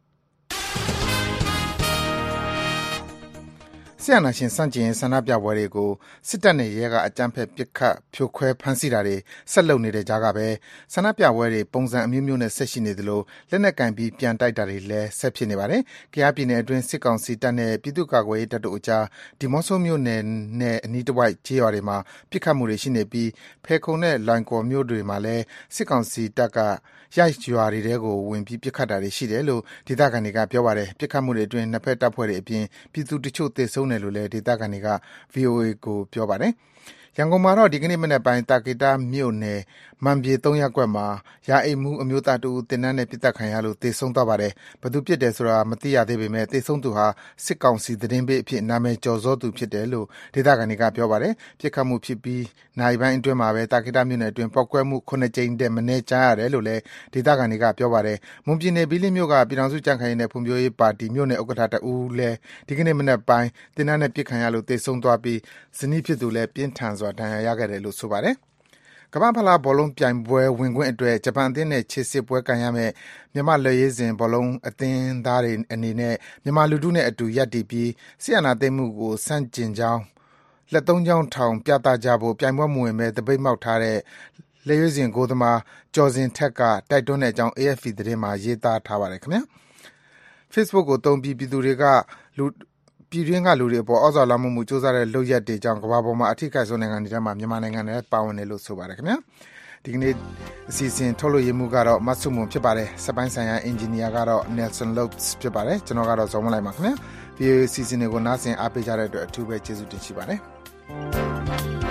ဆီယနာရှင်စန့်ကျင်ဆန္ဒပြပွဲတွေကိုစစ်တပ်နဲ့ရဲကအကြမ်းဖက်ပစ်ခတ်ဖြိုခွဲဖမ်းဆီးတာတွေဆက်လုပ်နေတဲ့ကြားကပဲဆန္ဒပြပွဲတွေပုံစံအမျိုးမျိုးနဲ့ဆက်ရှိနေသလိုလက်နက်ကင်ပြီးပြန်တိုက်တာတွေလည်းဆက်ဖြစ်နေပါတယ်။ကယားပြည်နယ်အတွင်းစစ်ကောင်စီတပ်နဲ့ပြည်သူ့ကာကွယ်ရေးတပ်တို့အကြားဒီမော့ဆိုမြို့နယ်နဲ့အနီးတစ်ဝိုက်ကျေးရွာတွေမှာပစ်ခတ်မှုတွေရှိနေပြီးဖဲခုံနဲ့လွိုင်ကော်မြို့တွေမှာလည်းစစ်ကောင်စီတပ်ကရိုက်ရွာတွေကိုဝင်ပြီးပစ်ခတ်တာတွေရှိတယ်လို့ဒေသခံတွေကပြောပါတယ်။ပစ်ခတ်မှုတွေအတွင်းနှစ်ဖက်တပ်ဖွဲ့တွေအပြင်ပြည်သူတချို့သေဆုံးတယ်လို့လည်းဒေသခံတွေက VOA ကိုပြောပါတယ်။ရန်ကုန်မှာတော့ဒီကနေ့မနက်ပိုင်းတာကေတာမြို့နယ်မန်ပြေ3ရပ်ကွက်မှာရာအိမ်မှုအမျိုးသားတူတင်နန်းနဲ့ပြစ်တက်ခံရလို့သေဆုံးသွားပါတယ်။ဘသူပြစ်တယ်ဆိုတာမသိရသေးပေမဲ့သေဆုံးသူဟာစစ်ကောင်စီသတင်းပေးအဖြစ်နာမည်ကျော်စောသူဖြစ်တယ်လို့ဒေသခံတွေကပြောပါတယ်။ပြစ်ခတ်မှုဖြစ်ပြီးနိုင်ပိုင်းအတွင်းမှာပဲတာကေတာမြို့နယ်အတွင်းပောက်ကွဲမှု9ကြိမ်တဲ့မနေ့ကြားရတယ်လို့လည်းဒေသခံတွေကပြောပါတယ်။မွန်ပြည်နယ်ဘီလင်းမြို့ကပြည်ထောင်စုကြံ့ခိုင်ရေးနဲ့ဖွံ့ဖြိုးရေးပါတီမြို့နယ်ဥက္ကဋ္ဌတဦးလည်းဒီကနေ့မနက်ပိုင်းတင်နန်းနဲ့ပြစ်ခံရလို့သေဆုံးသွားပြီးဇနီးဖြစ်သူလည်းပြင်းထန်စွာဒဏ်ရာရခဲ့တယ်လို့ဆိုပါတယ်။ကမ္ဘာ့ဖလားဘောလုံးပြိုင်ပွဲဝင်ခွင့်အတွက်ဂျပန်အသင်းနဲ့ခြေစစ်ပွဲကန်ရမယ့်မြန်မာလက်ရွေးစင်ဘောလုံးအသင်းသားတွေအနေနဲ့မြန်မာလူထုနဲ့အတူရပ်တည်ပြီးဆီယနာသိမ်းမှုကိုစန့်ကျင်ကြောင်းလက်သုံးချောင်းထောင်ပြသကြဖို့ပြိုင်ပွဲမဝင်ပဲတပိတ်မှောက်ထားတဲ့လက်ရွေးစင်ကိုသမားကျော်စင်ထက်ကတိုက်တွန်းတဲ့အကြောင်း AFP သတင်းမှာရေးသားထားပါတယ်ခင်ဗျာ။ Facebook ကိုသုံးပြီးပြည်သူပြည်တွင်းကလူတွေအပေါ်ဩဇာလွှမ်းမိုးမှုစ조사တဲ့လုပ်ရက်တွေကြောင့်ကမ္ဘာပေါ်မှာအထူးကိစ္စနိုင်ငံတွေထဲမှာမြန်မာနိုင်ငံလည်းပါဝင်တယ်လို့ဆိုပါတယ်ခင်ဗျာဒီကနေ့အစီအစဉ်ထုတ်လွှင့်ရမှုကတော့မဆုမွန်ဖြစ်ပါတယ်စက်ပိုင်းဆိုင်ရာအင်ဂျင်နီယာကတော့ Nelson Lopes ဖြစ်ပါတယ်ကျွန်တော်ကတော့ဇော်မလိုက်ပါခင်ဗျာဒီအစီအစဉ်တွေကိုနားဆင်အားပေးကြတဲ့အတွက်အထူးပဲကျေးဇူးတင်ရှိပါတယ်